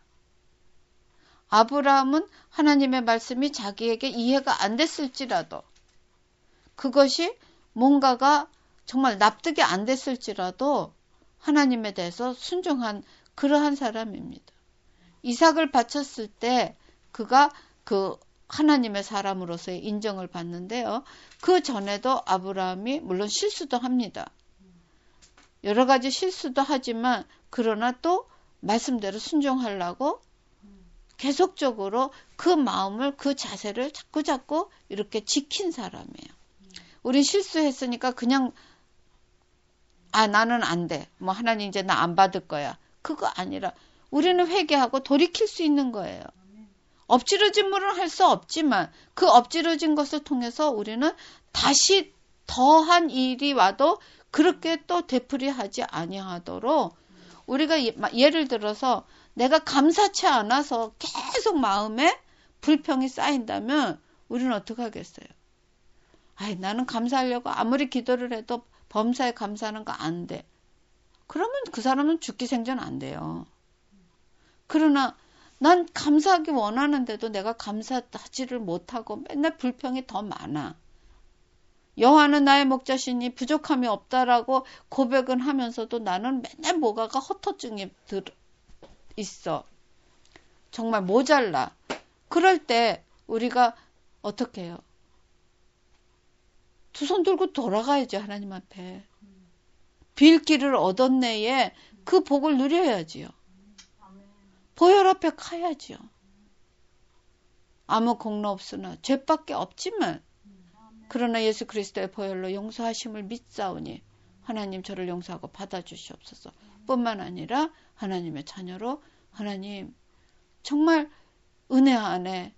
아브라함은 하나님의 말씀이 자기에게 이해가 안 됐을지라도 그것이 뭔가가 정말 납득이 안 됐을지라도 하나님에 대해서 순종한 그러한 사람입니다. 이삭을 바쳤을 때 그가 그 하나님의 사람으로서의 인정을 받는데요. 그 전에도 아브라함이 물론 실수도 합니다. 여러 가지 실수도 하지만 그러나 또 말씀대로 순종하려고 계속적으로 그 마음을 그 자세를 자꾸 자꾸 이렇게 지킨 사람이에요. 우린 실수했으니까 그냥 아 나는 안 돼. 뭐 하나님 이제 나 안 받을 거야. 그거 아니라 우리는 회개하고 돌이킬 수 있는 거예요. 엎지러짐으로는 할 수 없지만 그 엎지러진 것을 통해서 우리는 다시 더한 일이 와도 그렇게 또 되풀이하지 아니하도록 우리가 예를 들어서 내가 감사치 않아서 계속 마음에 불평이 쌓인다면 우리는 어떻게 하겠어요? 아이, 나는 감사하려고 아무리 기도를 해도 범사에 감사하는 거 안 돼. 그러면 그 사람은 죽기 생전 안 돼요. 그러나 난 감사하기 원하는데도 내가 감사하지를 못하고 맨날 불평이 더 많아. 여호와는 나의 목자시니 부족함이 없다라고 고백은 하면서도 나는 맨날 뭐가가 허터증이 들 있어. 정말 모자라. 그럴 때 우리가 어떻게 해요? 두 손 들고 돌아가야지 하나님 앞에. 빌 길을 얻었네에 그 복을 누려야지요. 보혈 앞에 가야지요. 아무 공로 없으나 죄밖에 없지만 그러나 예수 그리스도의 보혈로 용서하심을 믿사오니 하나님 저를 용서하고 받아주시옵소서. 뿐만 아니라 하나님의 자녀로 하나님 정말 은혜 안에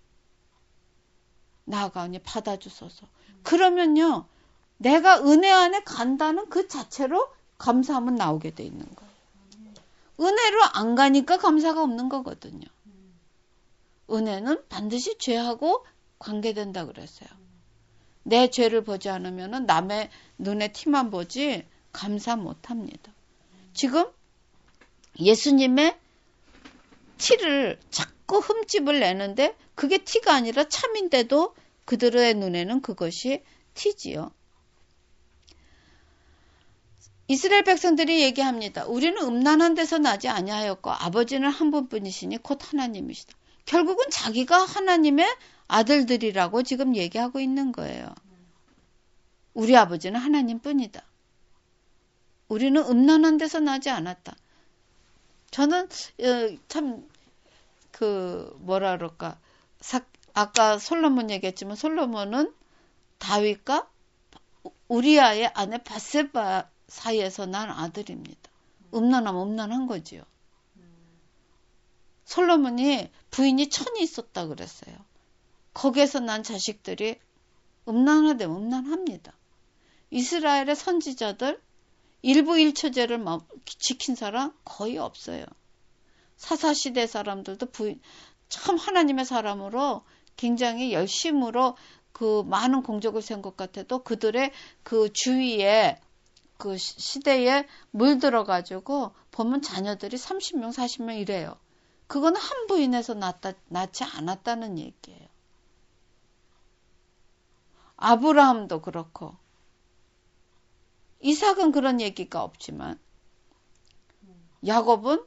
나아가니 받아주소서. 그러면요 내가 은혜 안에 간다는 그 자체로 감사함은 나오게 돼 있는 거예요. 은혜로 안 가니까 감사가 없는 거거든요. 은혜는 반드시 죄하고 관계된다 그랬어요. 내 죄를 보지 않으면 남의 눈에 티만 보지 감사 못합니다. 지금 예수님의 티를 자꾸 흠집을 내는데 그게 티가 아니라 참인데도 그들의 눈에는 그것이 티지요. 이스라엘 백성들이 얘기합니다. 우리는 음란한 데서 나지 아니하였고 아버지는 한 분뿐이시니 곧 하나님이시다. 결국은 자기가 하나님의 아들들이라고 지금 얘기하고 있는 거예요. 우리 아버지는 하나님뿐이다. 우리는 음란한 데서 나지 않았다. 저는 참 그 뭐라 그럴까, 아까 솔로몬 얘기했지만 솔로몬은 다윗과 우리아의 아내 바세바 사이에서 난 아들입니다. 음란하면 음란한 거지요. 솔로몬이 부인이 천이 있었다 그랬어요. 거기에서 난 자식들이 음란하되면 음란합니다. 이스라엘의 선지자들 일부 일처제를 지킨 사람 거의 없어요. 사사시대 사람들도 부인, 참 하나님의 사람으로 굉장히 열심으로 그 많은 공적을 세운 것 같아도 그들의 그 주위에 그 시대에 물들어가지고 보면 자녀들이 삼십 명, 사십 명 이래요. 그건 한 부인에서 낳다, 낳지 않았다는 얘기예요. 아브라함도 그렇고 이삭은 그런 얘기가 없지만 야곱은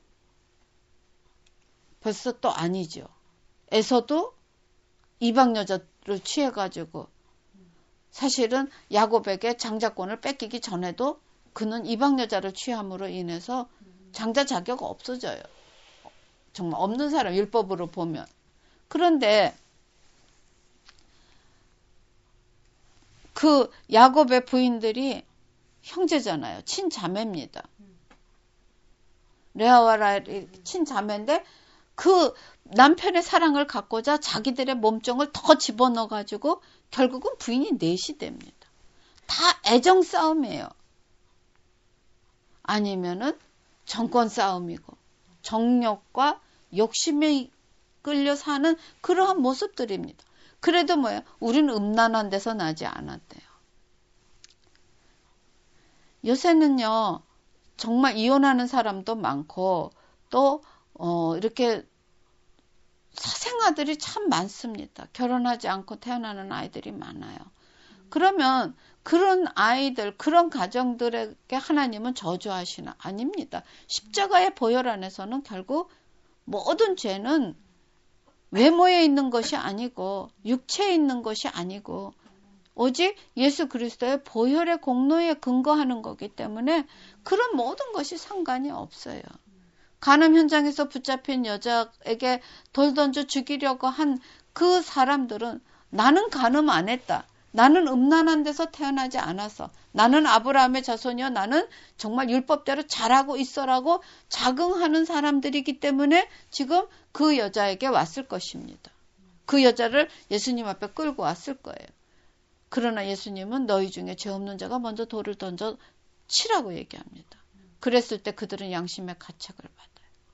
벌써 또 아니죠. 에서도 이방 여자로 취해가지고 사실은 야곱에게 장자권을 뺏기기 전에도 그는 이방 여자를 취함으로 인해서 장자 자격 없어져요. 정말 없는 사람 율법으로 보면. 그런데 그 야곱의 부인들이 형제잖아요. 친자매입니다. 레아와 라헬이 친자매인데 그 남편의 사랑을 갖고자 자기들의 몸종을 더 집어넣어가지고 결국은 부인이 넷이 됩니다. 다 애정 싸움이에요. 아니면은 정권 싸움이고 정욕과 욕심에 끌려 사는 그러한 모습들입니다. 그래도 뭐예요? 우리는 음란한 데서 나지 않았대요. 요새는요, 정말 이혼하는 사람도 많고 또 어, 이렇게 사생아들이 참 많습니다. 결혼하지 않고 태어나는 아이들이 많아요. 그러면 그런 아이들, 그런 가정들에게 하나님은 저주하시나? 아닙니다. 십자가의 보혈 안에서는 결국 모든 죄는 외모에 있는 것이 아니고 육체에 있는 것이 아니고 오직 예수 그리스도의 보혈의 공로에 근거하는 거기 때문에 그런 모든 것이 상관이 없어요. 간음 현장에서 붙잡힌 여자에게 돌 던져 죽이려고 한 그 사람들은 나는 간음 안 했다. 나는 음란한 데서 태어나지 않았어. 나는 아브라함의 자손이여 나는 정말 율법대로 잘하고 있어라고 자긍하는 사람들이기 때문에 지금 그 여자에게 왔을 것입니다. 그 여자를 예수님 앞에 끌고 왔을 거예요. 그러나 예수님은 너희 중에 죄 없는 자가 먼저 돌을 던져 치라고 얘기합니다. 그랬을 때 그들은 양심의 가책을 받아요.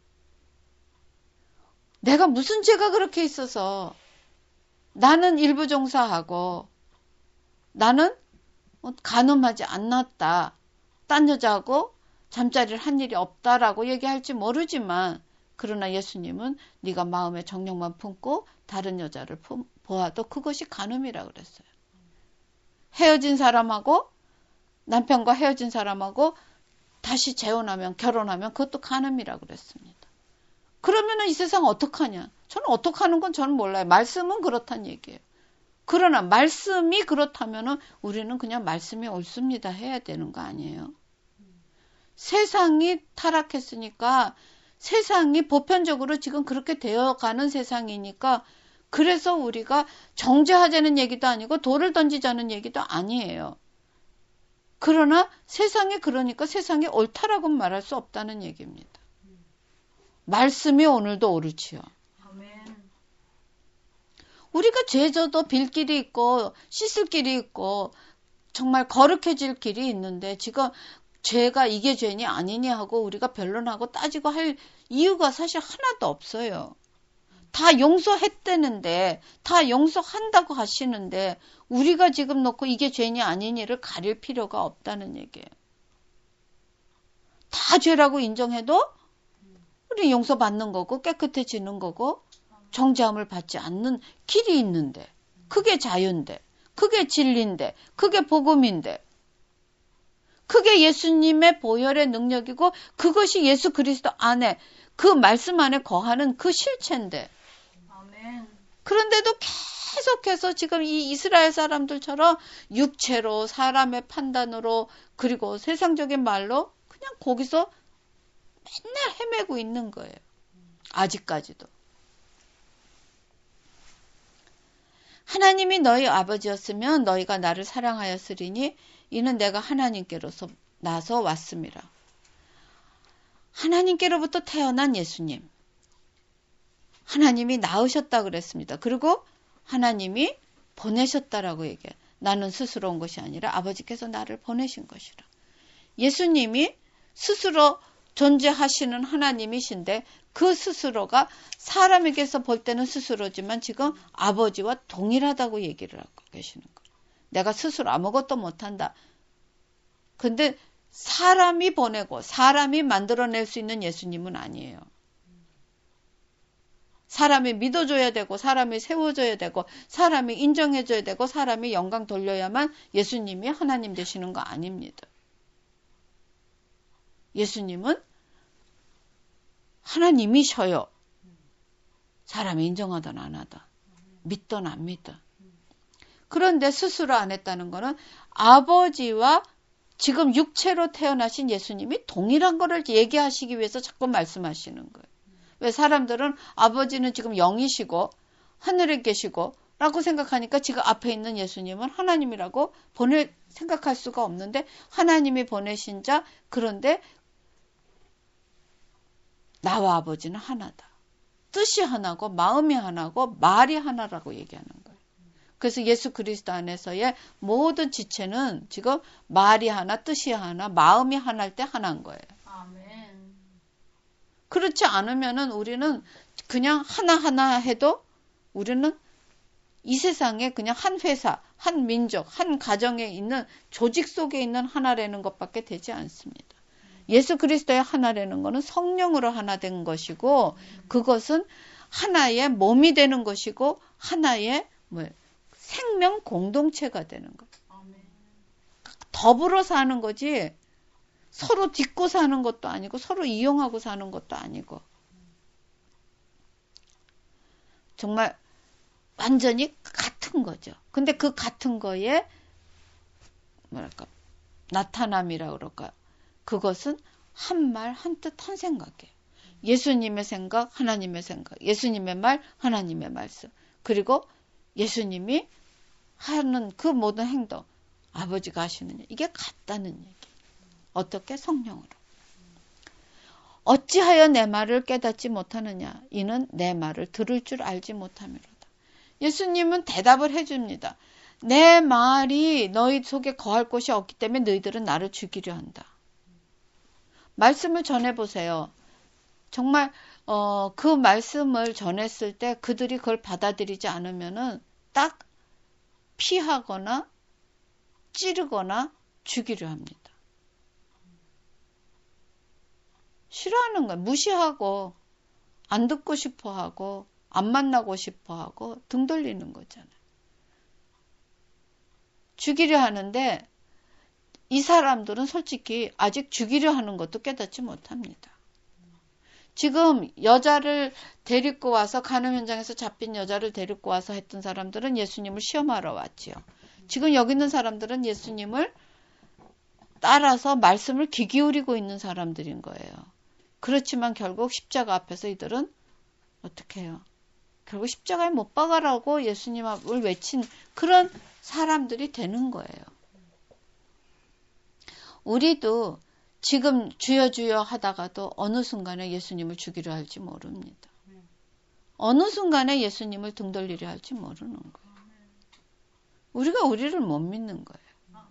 내가 무슨 죄가 그렇게 있어서 나는 일부 종사하고 나는 간음하지 않았다. 딴 여자하고 잠자리를 한 일이 없다라고 얘기할지 모르지만 그러나 예수님은 네가 마음에 정욕만 품고 다른 여자를 품, 보아도 그것이 간음이라 그랬어요. 헤어진 사람하고 남편과 헤어진 사람하고 다시 재혼하면 결혼하면 그것도 간음이라 그랬습니다. 그러면 이 세상 어떡하냐? 저는 어떡하는 건 저는 몰라요. 말씀은 그렇다는 얘기예요. 그러나 말씀이 그렇다면 우리는 그냥 말씀이 옳습니다 해야 되는 거 아니에요? 세상이 타락했으니까 세상이 보편적으로 지금 그렇게 되어가는 세상이니까 그래서 우리가 정죄하자는 얘기도 아니고 돌을 던지자는 얘기도 아니에요. 그러나 세상이 그러니까 세상이 옳다라고 말할 수 없다는 얘기입니다. 말씀이 오늘도 옳지요. 우리가 죄져도 빌 길이 있고 씻을 길이 있고 정말 거룩해질 길이 있는데 지금 죄가 이게 죄니 아니니 하고 우리가 변론하고 따지고 할 이유가 사실 하나도 없어요. 다 용서했다는데, 다 용서한다고 하시는데 우리가 지금 놓고 이게 죄니 아니니를 가릴 필요가 없다는 얘기예요. 다 죄라고 인정해도 우리 용서받는 거고 깨끗해지는 거고 정죄함을 받지 않는 길이 있는데, 그게 자유인데, 그게 진리인데, 그게 복음인데, 그게 예수님의 보혈의 능력이고 그것이 예수 그리스도 안에, 그 말씀 안에 거하는 그 실체인데, 아멘. 그런데도 계속해서 지금 이 이스라엘 사람들처럼 육체로, 사람의 판단으로, 그리고 세상적인 말로 그냥 거기서 맨날 헤매고 있는 거예요. 아직까지도. 하나님이 너희 아버지였으면 너희가 나를 사랑하였으리니 이는 내가 하나님께로서 나서 왔음이라. 하나님께로부터 태어난 예수님. 하나님이 낳으셨다 그랬습니다. 그리고 하나님이 보내셨다라고 얘기해요. 나는 스스로 온 것이 아니라 아버지께서 나를 보내신 것이라. 예수님이 스스로 존재하시는 하나님이신데 그 스스로가 사람에게서 볼 때는 스스로지만 지금 아버지와 동일하다고 얘기를 하고 계시는 거예요. 내가 스스로 아무것도 못한다. 근데 사람이 보내고 사람이 만들어낼 수 있는 예수님은 아니에요. 사람이 믿어줘야 되고 사람이 세워줘야 되고 사람이 인정해줘야 되고 사람이 영광 돌려야만 예수님이 하나님 되시는 거 아닙니다. 예수님은 하나님이셔요. 사람이 인정하든 안 하든, 믿든 안 믿든. 그런데 스스로 안 했다는 거는 아버지와 지금 육체로 태어나신 예수님이 동일한 거를 얘기하시기 위해서 자꾸 말씀하시는 거예요. 왜 사람들은 아버지는 지금 영이시고 하늘에 계시고 라고 생각하니까 지금 앞에 있는 예수님은 하나님이라고 보낼 생각할 수가 없는데, 하나님이 보내신 자, 그런데 나와 아버지는 하나다. 뜻이 하나고 마음이 하나고 말이 하나라고 얘기하는 거예요. 그래서 예수 그리스도 안에서의 모든 지체는 지금 말이 하나, 뜻이 하나, 마음이 하나일 때 하나인 거예요. 아멘. 그렇지 않으면은 우리는 그냥 하나하나 해도 우리는 이 세상에 그냥 한 회사, 한 민족, 한 가정에 있는 조직 속에 있는 하나라는 것밖에 되지 않습니다. 예수 그리스도의 하나라는 것은 성령으로 하나 된 것이고, 그것은 하나의 몸이 되는 것이고 하나의 뭐 생명 공동체가 되는 것. 더불어 사는 거지 서로 딛고 사는 것도 아니고 서로 이용하고 사는 것도 아니고, 정말 완전히 같은 거죠. 근데 그 같은 거에 뭐랄까 나타남이라 그럴까, 그것은 한 말, 한 뜻, 한 생각이에요. 예수님의 생각, 하나님의 생각, 예수님의 말, 하나님의 말씀, 그리고 예수님이 하는 그 모든 행동, 아버지가 하시는 일, 이게 같다는 얘기예요. 어떻게? 성령으로. 어찌하여 내 말을 깨닫지 못하느냐? 이는 내 말을 들을 줄 알지 못함이로다. 예수님은 대답을 해줍니다. 내 말이 너희 속에 거할 곳이 없기 때문에 너희들은 나를 죽이려 한다. 말씀을 전해보세요. 정말 어, 그 말씀을 전했을 때 그들이 그걸 받아들이지 않으면은 딱 피하거나 찌르거나 죽이려 합니다. 싫어하는 거예요. 무시하고 안 듣고 싶어하고 안 만나고 싶어하고 등 돌리는 거잖아요. 죽이려 하는데 이 사람들은 솔직히 아직 죽이려 하는 것도 깨닫지 못합니다. 지금 여자를 데리고 와서 간음 현장에서 잡힌 여자를 데리고 와서 했던 사람들은 예수님을 시험하러 왔지요. 지금 여기 있는 사람들은 예수님을 따라서 말씀을 귀 기울이고 있는 사람들인 거예요. 그렇지만 결국 십자가 앞에서 이들은 어떻게 해요? 결국 십자가에 못 박아라고 예수님을 외친 그런 사람들이 되는 거예요. 우리도 지금 주여 주여 하다가도 어느 순간에 예수님을 죽이려 할지 모릅니다. 어느 순간에 예수님을 등 돌리려 할지 모르는 거예요. 우리가 우리를 못 믿는 거예요.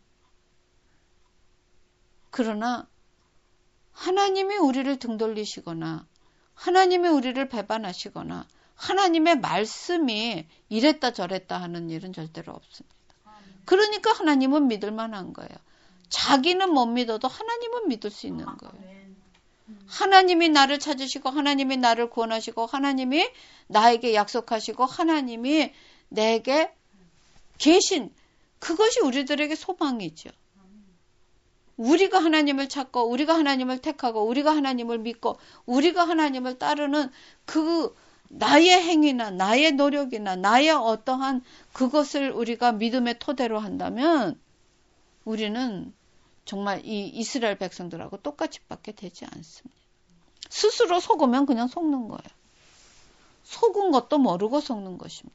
그러나 하나님이 우리를 등 돌리시거나 하나님이 우리를 배반하시거나 하나님의 말씀이 이랬다 저랬다 하는 일은 절대로 없습니다. 그러니까 하나님은 믿을 만한 거예요. 자기는 못 믿어도 하나님은 믿을 수 있는 거예요. 하나님이 나를 찾으시고 하나님이 나를 구원하시고 하나님이 나에게 약속하시고 하나님이 내게 계신 그것이 우리들에게 소망이죠. 우리가 하나님을 찾고 우리가 하나님을 택하고 우리가 하나님을 믿고 우리가 하나님을 따르는 그 나의 행위나 나의 노력이나 나의 어떠한 그것을 우리가 믿음의 토대로 한다면 우리는 정말 이 이스라엘 백성들하고 똑같이 밖에 되지 않습니다. 스스로 속으면 그냥 속는 거예요. 속은 것도 모르고 속는 것입니다.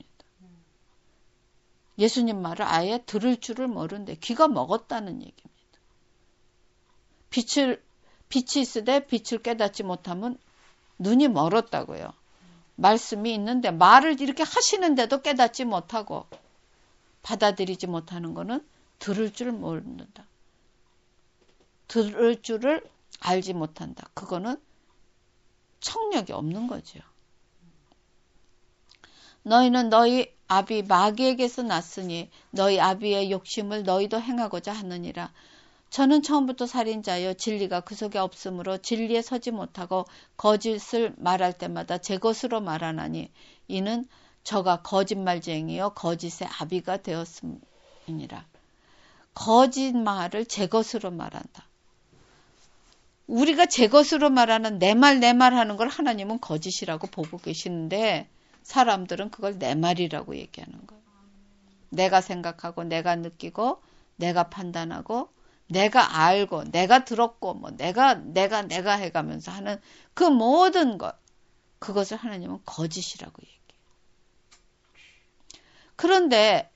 예수님 말을 아예 들을 줄을 모른대. 귀가 먹었다는 얘기입니다. 빛을, 빛이 있으되 빛을 깨닫지 못하면 눈이 멀었다고요. 말씀이 있는데 말을 이렇게 하시는데도 깨닫지 못하고 받아들이지 못하는 거는 들을 줄 모른다. 들을 줄을 알지 못한다. 그거는 청력이 없는 거죠. 너희는 너희 아비 마귀에게서 났으니 너희 아비의 욕심을 너희도 행하고자 하느니라. 저는 처음부터 살인자여 진리가 그 속에 없으므로 진리에 서지 못하고 거짓을 말할 때마다 제 것으로 말하나니 이는 저가 거짓말쟁이요 거짓의 아비가 되었음이니라. 거짓말을 제 것으로 말한다. 우리가 제 것으로 말하는 내 말 내 말 하는 걸 하나님은 거짓이라고 보고 계시는데 사람들은 그걸 내 말이라고 얘기하는 거예요. 내가 생각하고 내가 느끼고 내가 판단하고 내가 알고 내가 들었고 뭐 내가 내가 내가 해가면서 하는 그 모든 것 그것을 하나님은 거짓이라고 얘기해요. 그런데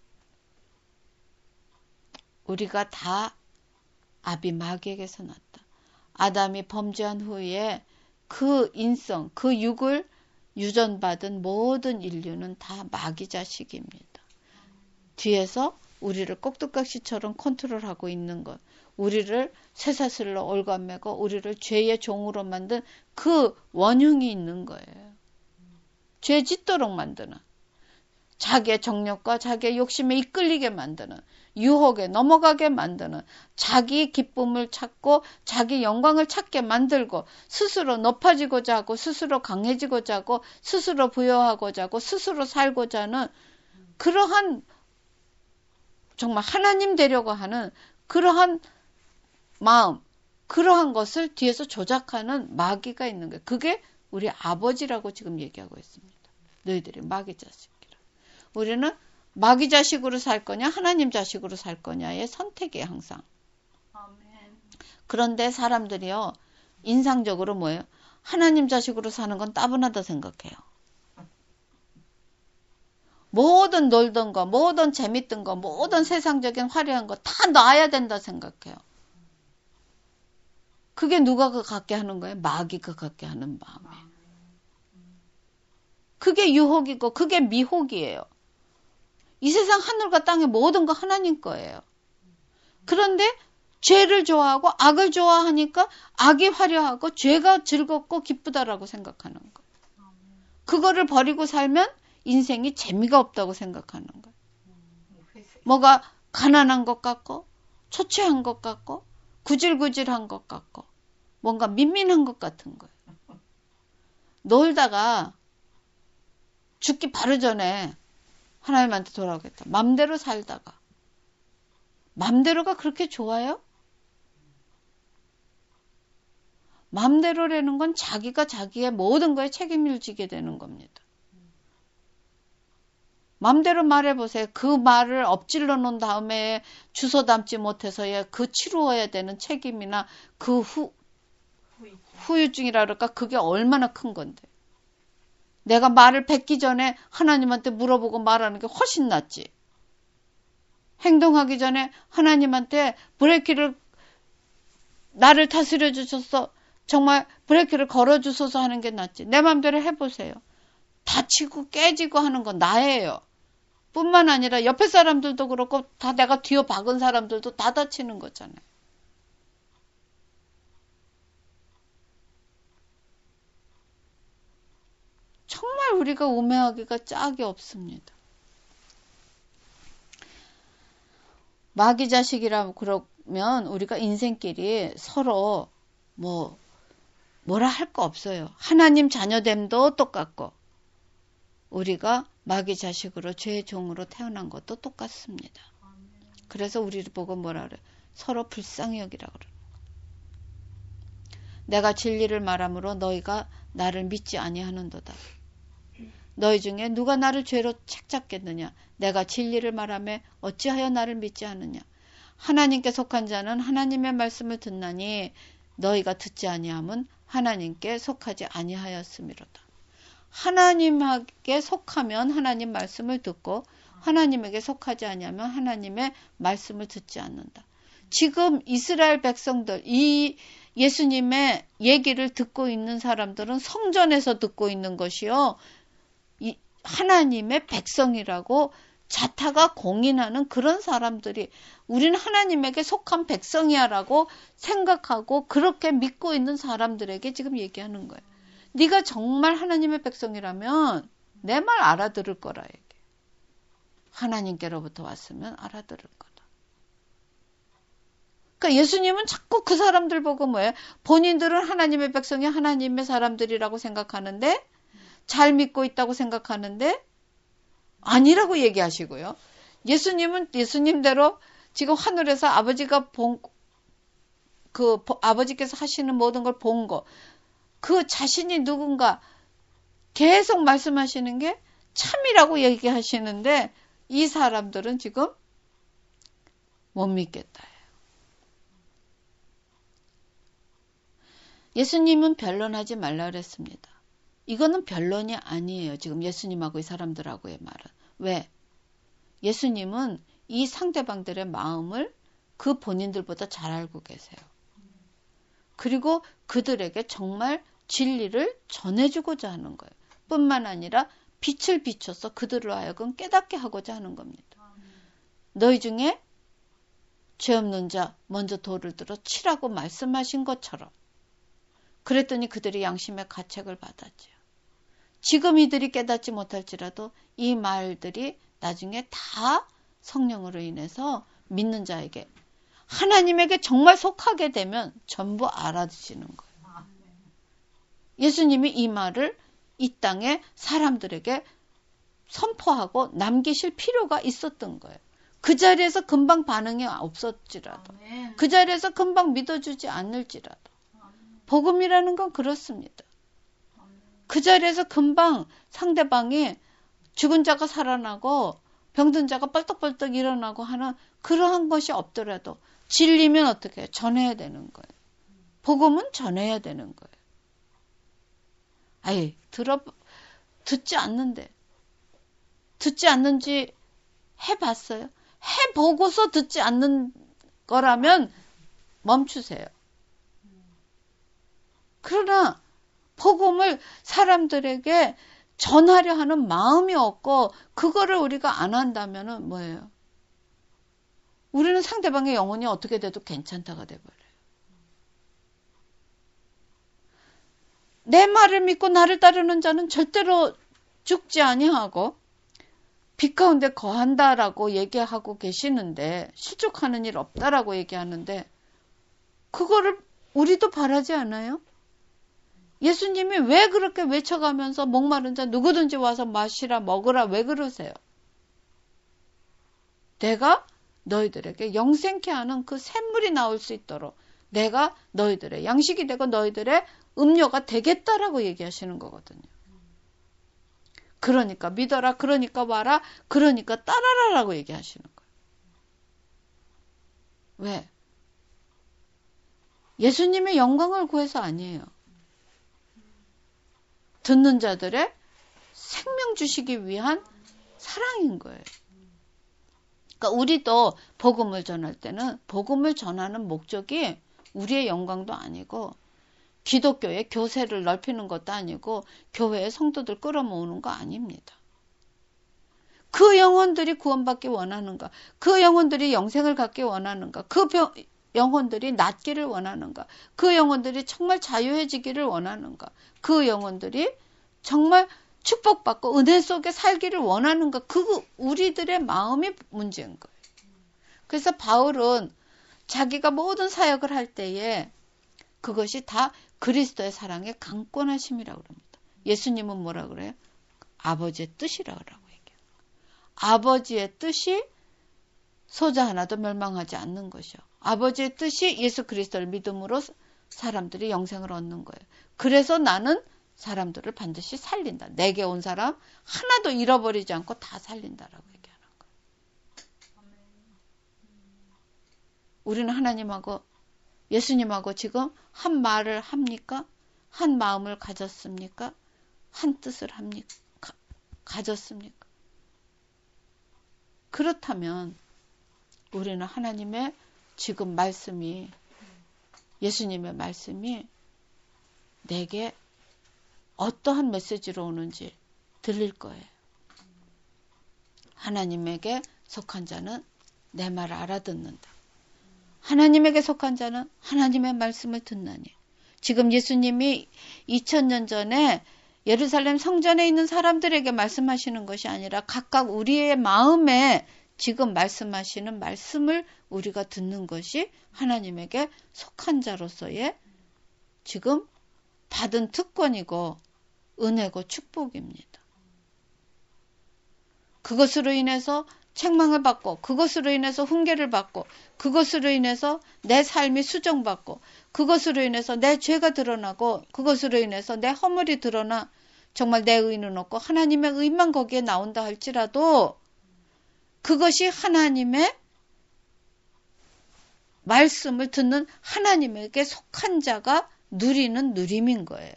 우리가 다 아비 마귀에게서 났다. 아담이 범죄한 후에 그 인성, 그 육을 유전받은 모든 인류는 다 마귀 자식입니다. 뒤에서 우리를 꼭두각시처럼 컨트롤하고 있는 것, 우리를 쇠사슬로 올가매고 우리를 죄의 종으로 만든 그 원흉이 있는 거예요. 죄 짓도록 만드는, 자기의 정욕과 자기의 욕심에 이끌리게 만드는, 유혹에 넘어가게 만드는, 자기 기쁨을 찾고 자기 영광을 찾게 만들고 스스로 높아지고자 하고 스스로 강해지고자 하고 스스로 부여하고자 하고 스스로 살고자 하는 그러한 정말 하나님 되려고 하는 그러한 마음, 그러한 것을 뒤에서 조작하는 마귀가 있는 거예요. 그게 우리 아버지라고 지금 얘기하고 있습니다. 너희들이 마귀 자식이라. 우리는 마귀 자식으로 살 거냐 하나님 자식으로 살 거냐의 선택이에요. 항상. 아멘. 그런데 사람들이요. 인상적으로 뭐예요? 하나님 자식으로 사는 건 따분하다 생각해요. 모든 놀던 거, 모든 재밌던 거, 모든 세상적인 화려한 거 다 놔야 된다 생각해요. 그게 누가 그 갖게 하는 거예요? 마귀가 갖게 하는 마음이에요. 그게 유혹이고 그게 미혹이에요. 이 세상 하늘과 땅의 모든 거 하나님 거예요. 그런데 죄를 좋아하고 악을 좋아하니까 악이 화려하고 죄가 즐겁고 기쁘다라고 생각하는 거예요. 그거를 버리고 살면 인생이 재미가 없다고 생각하는 거예요. 뭐가 가난한 것 같고 초췌한 것 같고 구질구질한 것 같고 뭔가 민민한 것 같은 거예요. 놀다가 죽기 바로 전에 하나님한테 돌아오겠다. 맘대로 살다가. 맘대로가 그렇게 좋아요? 맘대로라는 건 자기가 자기의 모든 거에 책임을 지게 되는 겁니다. 맘대로 말해보세요. 그 말을 엎질러 놓은 다음에 주워 담지 못해서의 그 치루어야 되는 책임이나 그 후, 후유증이라 그럴까? 그게 얼마나 큰 건데. 내가 말을 뱉기 전에 하나님한테 물어보고 말하는 게 훨씬 낫지. 행동하기 전에 하나님한테 브레이크를 나를 다스려 주셔서 정말 브레이크를 걸어 주셔서 하는 게 낫지. 내 마음대로 해보세요. 다치고 깨지고 하는 건 나예요. 뿐만 아니라 옆에 사람들도 그렇고 다 내가 뒤어 박은 사람들도 다 다치는 거잖아요. 정말 우리가 우매하기가 짝이 없습니다. 마귀 자식이라고 그러면 우리가 인생끼리 서로 뭐 뭐라 할 거 없어요. 하나님 자녀됨도 똑같고 우리가 마귀 자식으로 죄의 종으로 태어난 것도 똑같습니다. 그래서 우리를 보고 뭐라 그래? 서로 불쌍히 여기라 그러는 거예요. 내가 진리를 말함으로 너희가 나를 믿지 아니하는도다. 너희 중에 누가 나를 죄로 책잡겠느냐? 내가 진리를 말하며 어찌하여 나를 믿지 않느냐? 하나님께 속한 자는 하나님의 말씀을 듣나니 너희가 듣지 아니함은 하나님께 속하지 아니하였음이로다. 하나님에게 속하면 하나님 말씀을 듣고 하나님에게 속하지 아니하면 하나님의 말씀을 듣지 않는다. 지금 이스라엘 백성들, 이 예수님의 얘기를 듣고 있는 사람들은 성전에서 듣고 있는 것이요. 이 하나님의 백성이라고 자타가 공인하는 그런 사람들이 우리는 하나님에게 속한 백성이야라고 생각하고 그렇게 믿고 있는 사람들에게 지금 얘기하는 거예요. 네가 정말 하나님의 백성이라면 내 말 알아들을 거라 얘기해. 하나님께로부터 왔으면 알아들을 거다. 그러니까 예수님은 자꾸 그 사람들 보고 뭐예요? 본인들은 하나님의 백성이 하나님의 사람들이라고 생각하는데 잘 믿고 있다고 생각하는데 아니라고 얘기하시고요. 예수님은 예수님대로 지금 하늘에서 아버지가 본, 그 아버지께서 하시는 모든 걸 본 거, 그 자신이 누군가 계속 말씀하시는 게 참이라고 얘기하시는데 이 사람들은 지금 못 믿겠다. 예수님은 변론하지 말라 그랬습니다. 이거는 변론이 아니에요. 지금 예수님하고 이 사람들하고의 말은. 왜? 예수님은 이 상대방들의 마음을 그 본인들보다 잘 알고 계세요. 그리고 그들에게 정말 진리를 전해주고자 하는 거예요. 뿐만 아니라 빛을 비춰서 그들을 하여금 깨닫게 하고자 하는 겁니다. 너희 중에 죄 없는 자 먼저 돌을 들어 치라고 말씀하신 것처럼 그랬더니 그들이 양심의 가책을 받았지요. 지금 이들이 깨닫지 못할지라도 이 말들이 나중에 다 성령으로 인해서 믿는 자에게 하나님에게 정말 속하게 되면 전부 알아주시는 거예요. 예수님이 이 말을 이 땅에 사람들에게 선포하고 남기실 필요가 있었던 거예요. 그 자리에서 금방 반응이 없었지라도 그 자리에서 금방 믿어주지 않을지라도 복음이라는 건 그렇습니다. 그 자리에서 금방 상대방이 죽은 자가 살아나고 병든 자가 뻘떡뻘떡 일어나고 하는 그러한 것이 없더라도 진리면 어떻게 해요? 전해야 되는 거예요. 복음은 전해야 되는 거예요. 아이, 들어, 듣지 않는데. 듣지 않는지 해봤어요? 해보고서 듣지 않는 거라면 멈추세요. 그러나 복음을 사람들에게 전하려 하는 마음이 없고 그거를 우리가 안 한다면 뭐예요? 우리는 상대방의 영혼이 어떻게 돼도 괜찮다가 돼버려요. 내 말을 믿고 나를 따르는 자는 절대로 죽지 아니하고 빛 가운데 거한다라고 얘기하고 계시는데 실족하는 일 없다라고 얘기하는데 그거를 우리도 바라지 않아요? 예수님이 왜 그렇게 외쳐가면서 목마른 자 누구든지 와서 마시라 먹으라 왜 그러세요? 내가 너희들에게 영생케 하는 그 샘물이 나올 수 있도록 내가 너희들의 양식이 되고 너희들의 음료가 되겠다라고 얘기하시는 거거든요. 그러니까 믿어라, 그러니까 와라, 그러니까 따라라라고 얘기하시는 거예요. 왜? 예수님의 영광을 구해서 아니에요. 듣는 자들의 생명 주시기 위한 사랑인 거예요. 그러니까 우리도 복음을 전할 때는 복음을 전하는 목적이 우리의 영광도 아니고 기독교의 교세를 넓히는 것도 아니고 교회의 성도들 끌어모으는 거 아닙니다. 그 영혼들이 구원받기 원하는가? 그 영혼들이 영생을 갖기 원하는가? 그 병, 영혼들이 낫기를 원하는가? 그 영혼들이 정말 자유해지기를 원하는가? 그 영혼들이 정말 축복받고 은혜 속에 살기를 원하는가? 그 우리들의 마음이 문제인 거예요. 그래서 바울은 자기가 모든 사역을 할 때에 그것이 다 그리스도의 사랑의 강권하심이라고 합니다. 예수님은 뭐라 그래요? 아버지의 뜻이라고 얘기해요. 아버지의 뜻이 소자 하나도 멸망하지 않는 것이요. 아버지의 뜻이 예수 그리스도를 믿음으로 사람들이 영생을 얻는 거예요. 그래서 나는 사람들을 반드시 살린다. 내게 온 사람 하나도 잃어버리지 않고 다 살린다라고 얘기하는 거예요. 우리는 하나님하고 예수님하고 지금 한 말을 합니까? 한 마음을 가졌습니까? 한 뜻을 합니까? 가, 가졌습니까? 그렇다면 우리는 하나님의 지금 말씀이 예수님의 말씀이 내게 어떠한 메시지로 오는지 들릴 거예요. 하나님에게 속한 자는 내 말을 알아듣는다. 하나님에게 속한 자는 하나님의 말씀을 듣나니. 지금 예수님이 이천 년 전에 예루살렘 성전에 있는 사람들에게 말씀하시는 것이 아니라 각각 우리의 마음에 지금 말씀하시는 말씀을 우리가 듣는 것이 하나님에게 속한 자로서의 지금 받은 특권이고 은혜고 축복입니다. 그것으로 인해서 책망을 받고 그것으로 인해서 훈계를 받고 그것으로 인해서 내 삶이 수정받고 그것으로 인해서 내 죄가 드러나고 그것으로 인해서 내 허물이 드러나 정말 내 의는 없고 하나님의 의만 거기에 나온다 할지라도 그것이 하나님의 말씀을 듣는 하나님에게 속한 자가 누리는 누림인 거예요.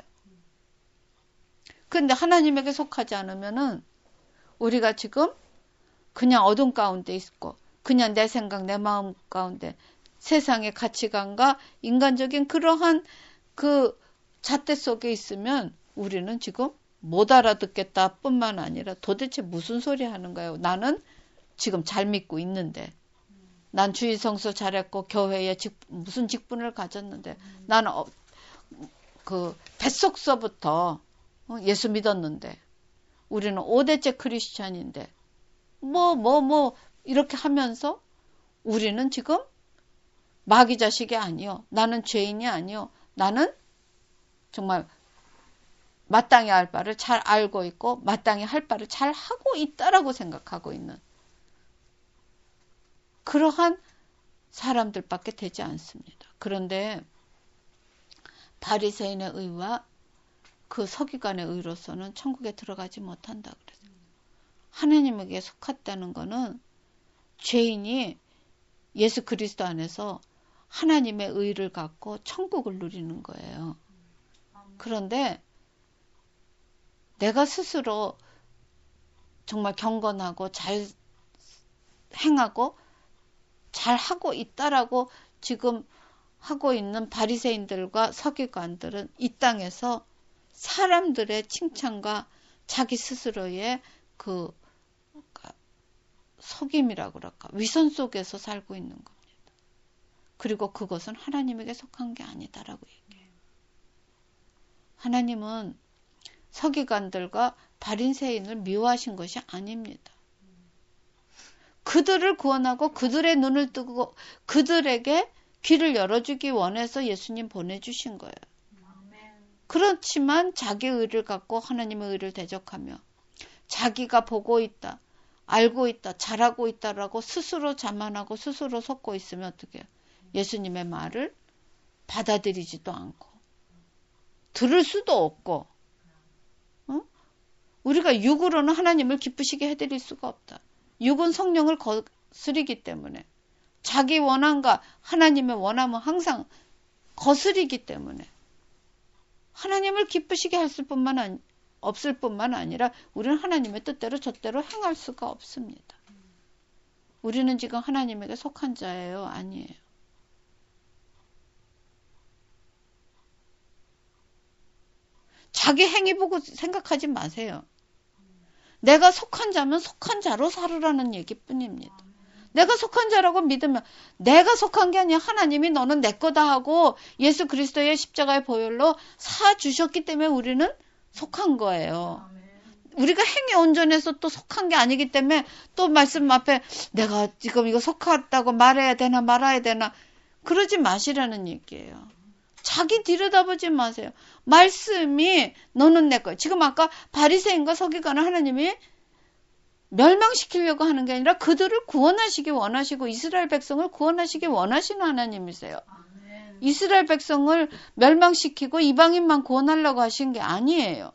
그런데 하나님에게 속하지 않으면은 우리가 지금 그냥 어둠 가운데 있고 그냥 내 생각 내 마음 가운데 세상의 가치관과 인간적인 그러한 그 잣대 속에 있으면 우리는 지금 못 알아듣겠다 뿐만 아니라 도대체 무슨 소리 하는 거예요. 나는 지금 잘 믿고 있는데 난 주일 성수 잘했고 교회에 직, 무슨 직분을 가졌는데 나는 어, 그 뱃속서부터 예수 믿었는데 우리는 오 대째 크리스찬인데 뭐 뭐 뭐 이렇게 하면서 우리는 지금 마귀 자식이 아니요. 나는 죄인이 아니요. 나는 정말 마땅히 할 바를 잘 알고 있고 마땅히 할 바를 잘 하고 있다라고 생각하고 있는 그러한 사람들밖에 되지 않습니다. 그런데 바리새인의 의와 그 서기관의 의로서는 천국에 들어가지 못한다 그랬어요. 하나님에게 속았다는 것은 죄인이 예수 그리스도 안에서 하나님의 의를 갖고 천국을 누리는 거예요. 그런데 내가 스스로 정말 경건하고 잘 행하고 잘 하고 있다라고 지금 하고 있는 바리새인들과 서기관들은 이 땅에서 사람들의 칭찬과 자기 스스로의 그 속임이라고 그럴까 위선 속에서 살고 있는 겁니다. 그리고 그것은 하나님에게 속한 게 아니다라고 얘기해요. 하나님은 서기관들과 바리새인을 미워하신 것이 아닙니다. 그들을 구원하고 그들의 눈을 뜨고 그들에게 귀를 열어주기 원해서 예수님 보내주신 거예요. 그렇지만 자기 의를 갖고 하나님의 의를 대적하며 자기가 보고 있다, 알고 있다, 잘하고 있다라고 스스로 자만하고 스스로 속고 있으면 어떻게 해요? 예수님의 말을 받아들이지도 않고 들을 수도 없고 어? 우리가 육으로는 하나님을 기쁘시게 해드릴 수가 없다. 육은 성령을 거스리기 때문에 자기 원함과 하나님의 원함은 항상 거스리기 때문에 하나님을 기쁘시게 할 뿐만 아니, 없을 뿐만 아니라 우리는 하나님의 뜻대로 저대로 행할 수가 없습니다. 우리는 지금 하나님에게 속한 자예요? 아니에요. 자기 행위 보고 생각하지 마세요. 내가 속한 자면 속한 자로 살으라는 얘기뿐입니다. 내가 속한 자라고 믿으면 내가 속한 게 아니야. 하나님이 너는 내 거다 하고 예수 그리스도의 십자가의 보혈로 사 주셨기 때문에 우리는 속한 거예요. 우리가 행위 온전해서 또 속한 게 아니기 때문에 또 말씀 앞에 내가 지금 이거 속았다고 말해야 되나 말아야 되나 그러지 마시라는 얘기예요. 자기 들여다보지 마세요. 말씀이 너는 내 거야. 지금 아까 바리새인과 서기관을 하나님이 멸망시키려고 하는 게 아니라 그들을 구원하시기 원하시고 이스라엘 백성을 구원하시기 원하시는 하나님이세요. 아멘. 이스라엘 백성을 멸망시키고 이방인만 구원하려고 하신 게 아니에요.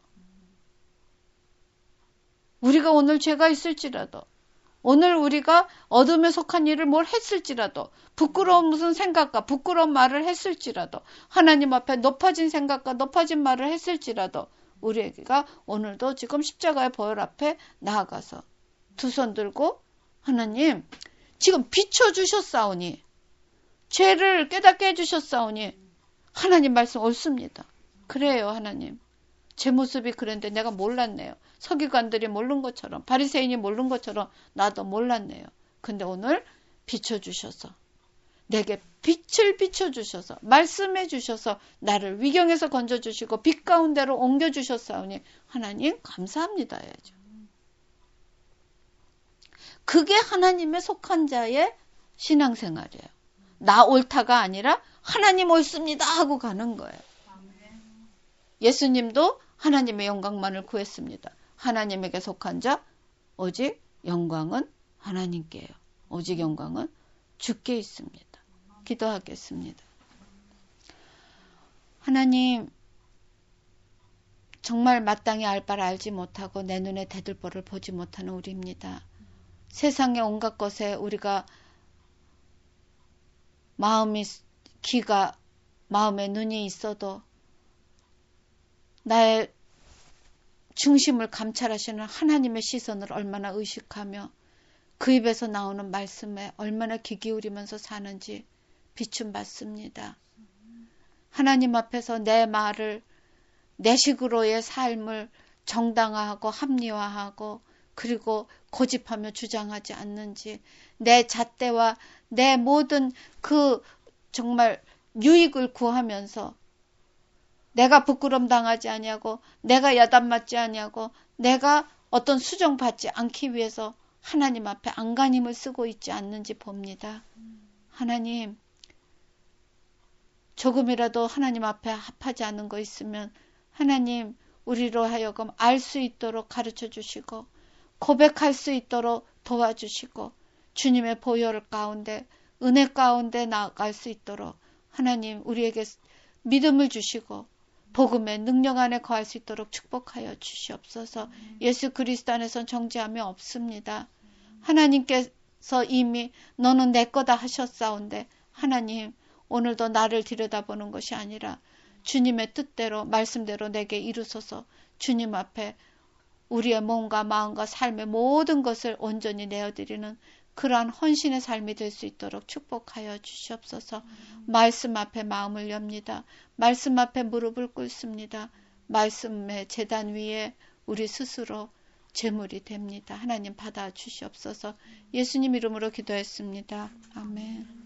우리가 오늘 죄가 있을지라도 오늘 우리가 어둠에 속한 일을 뭘 했을지라도 부끄러운 무슨 생각과 부끄러운 말을 했을지라도 하나님 앞에 높아진 생각과 높아진 말을 했을지라도 우리에게가 오늘도 지금 십자가의 보혈 앞에 나아가서 두 손 들고 하나님 지금 비춰주셨사오니 죄를 깨닫게 해주셨사오니 하나님 말씀 옳습니다. 그래요 하나님. 제 모습이 그런데 내가 몰랐네요. 서기관들이 모른 것처럼 바리새인이 모른 것처럼 나도 몰랐네요. 근데 오늘 비춰주셔서 내게 빛을 비춰주셔서 말씀해 주셔서 나를 위경에서 건져주시고 빛 가운데로 옮겨주셨사오니 하나님 감사합니다 해야죠. 그게 하나님의 속한 자의 신앙생활이에요. 나 옳다가 아니라 하나님 옳습니다 하고 가는 거예요. 예수님도 하나님의 영광만을 구했습니다. 하나님에게 속한 자 오직 영광은 하나님께요. 오직 영광은 주께 있습니다. 기도하겠습니다. 하나님 정말 마땅히 알 바를 알지 못하고 내 눈에 대들보를 보지 못하는 우리입니다. 세상의 온갖 것에 우리가 마음이 귀가 마음에 눈이 있어도 나의 중심을 감찰하시는 하나님의 시선을 얼마나 의식하며 그 입에서 나오는 말씀에 얼마나 귀 기울이면서 사는지 비춤 받습니다. 하나님 앞에서 내 말을 내 식으로의 삶을 정당화하고 합리화하고 그리고 고집하며 주장하지 않는지 내 잣대와 내 모든 그 정말 유익을 구하면서 내가 부끄럼 당하지 아니하고 내가 야단 맞지 아니하고 내가 어떤 수정 받지 않기 위해서 하나님 앞에 안간힘을 쓰고 있지 않는지 봅니다. 하나님 조금이라도 하나님 앞에 합하지 않은 거 있으면 하나님 우리로 하여금 알 수 있도록 가르쳐 주시고 고백할 수 있도록 도와주시고 주님의 보혈 가운데 은혜 가운데 나아갈 수 있도록 하나님 우리에게 믿음을 주시고 복음의 능력 안에 거할 수 있도록 축복하여 주시옵소서. 예수 그리스도 안에선 정죄함이 없습니다. 하나님께서 이미 너는 내 거다 하셨사온데 하나님 오늘도 나를 들여다보는 것이 아니라 주님의 뜻대로 말씀대로 내게 이루소서. 주님 앞에 우리의 몸과 마음과 삶의 모든 것을 온전히 내어드리는 그러한 헌신의 삶이 될 수 있도록 축복하여 주시옵소서. 음. 말씀 앞에 마음을 엽니다. 말씀 앞에 무릎을 꿇습니다. 말씀의 제단 위에 우리 스스로 제물이 됩니다. 하나님 받아 주시옵소서. 예수님 이름으로 기도했습니다. 아멘.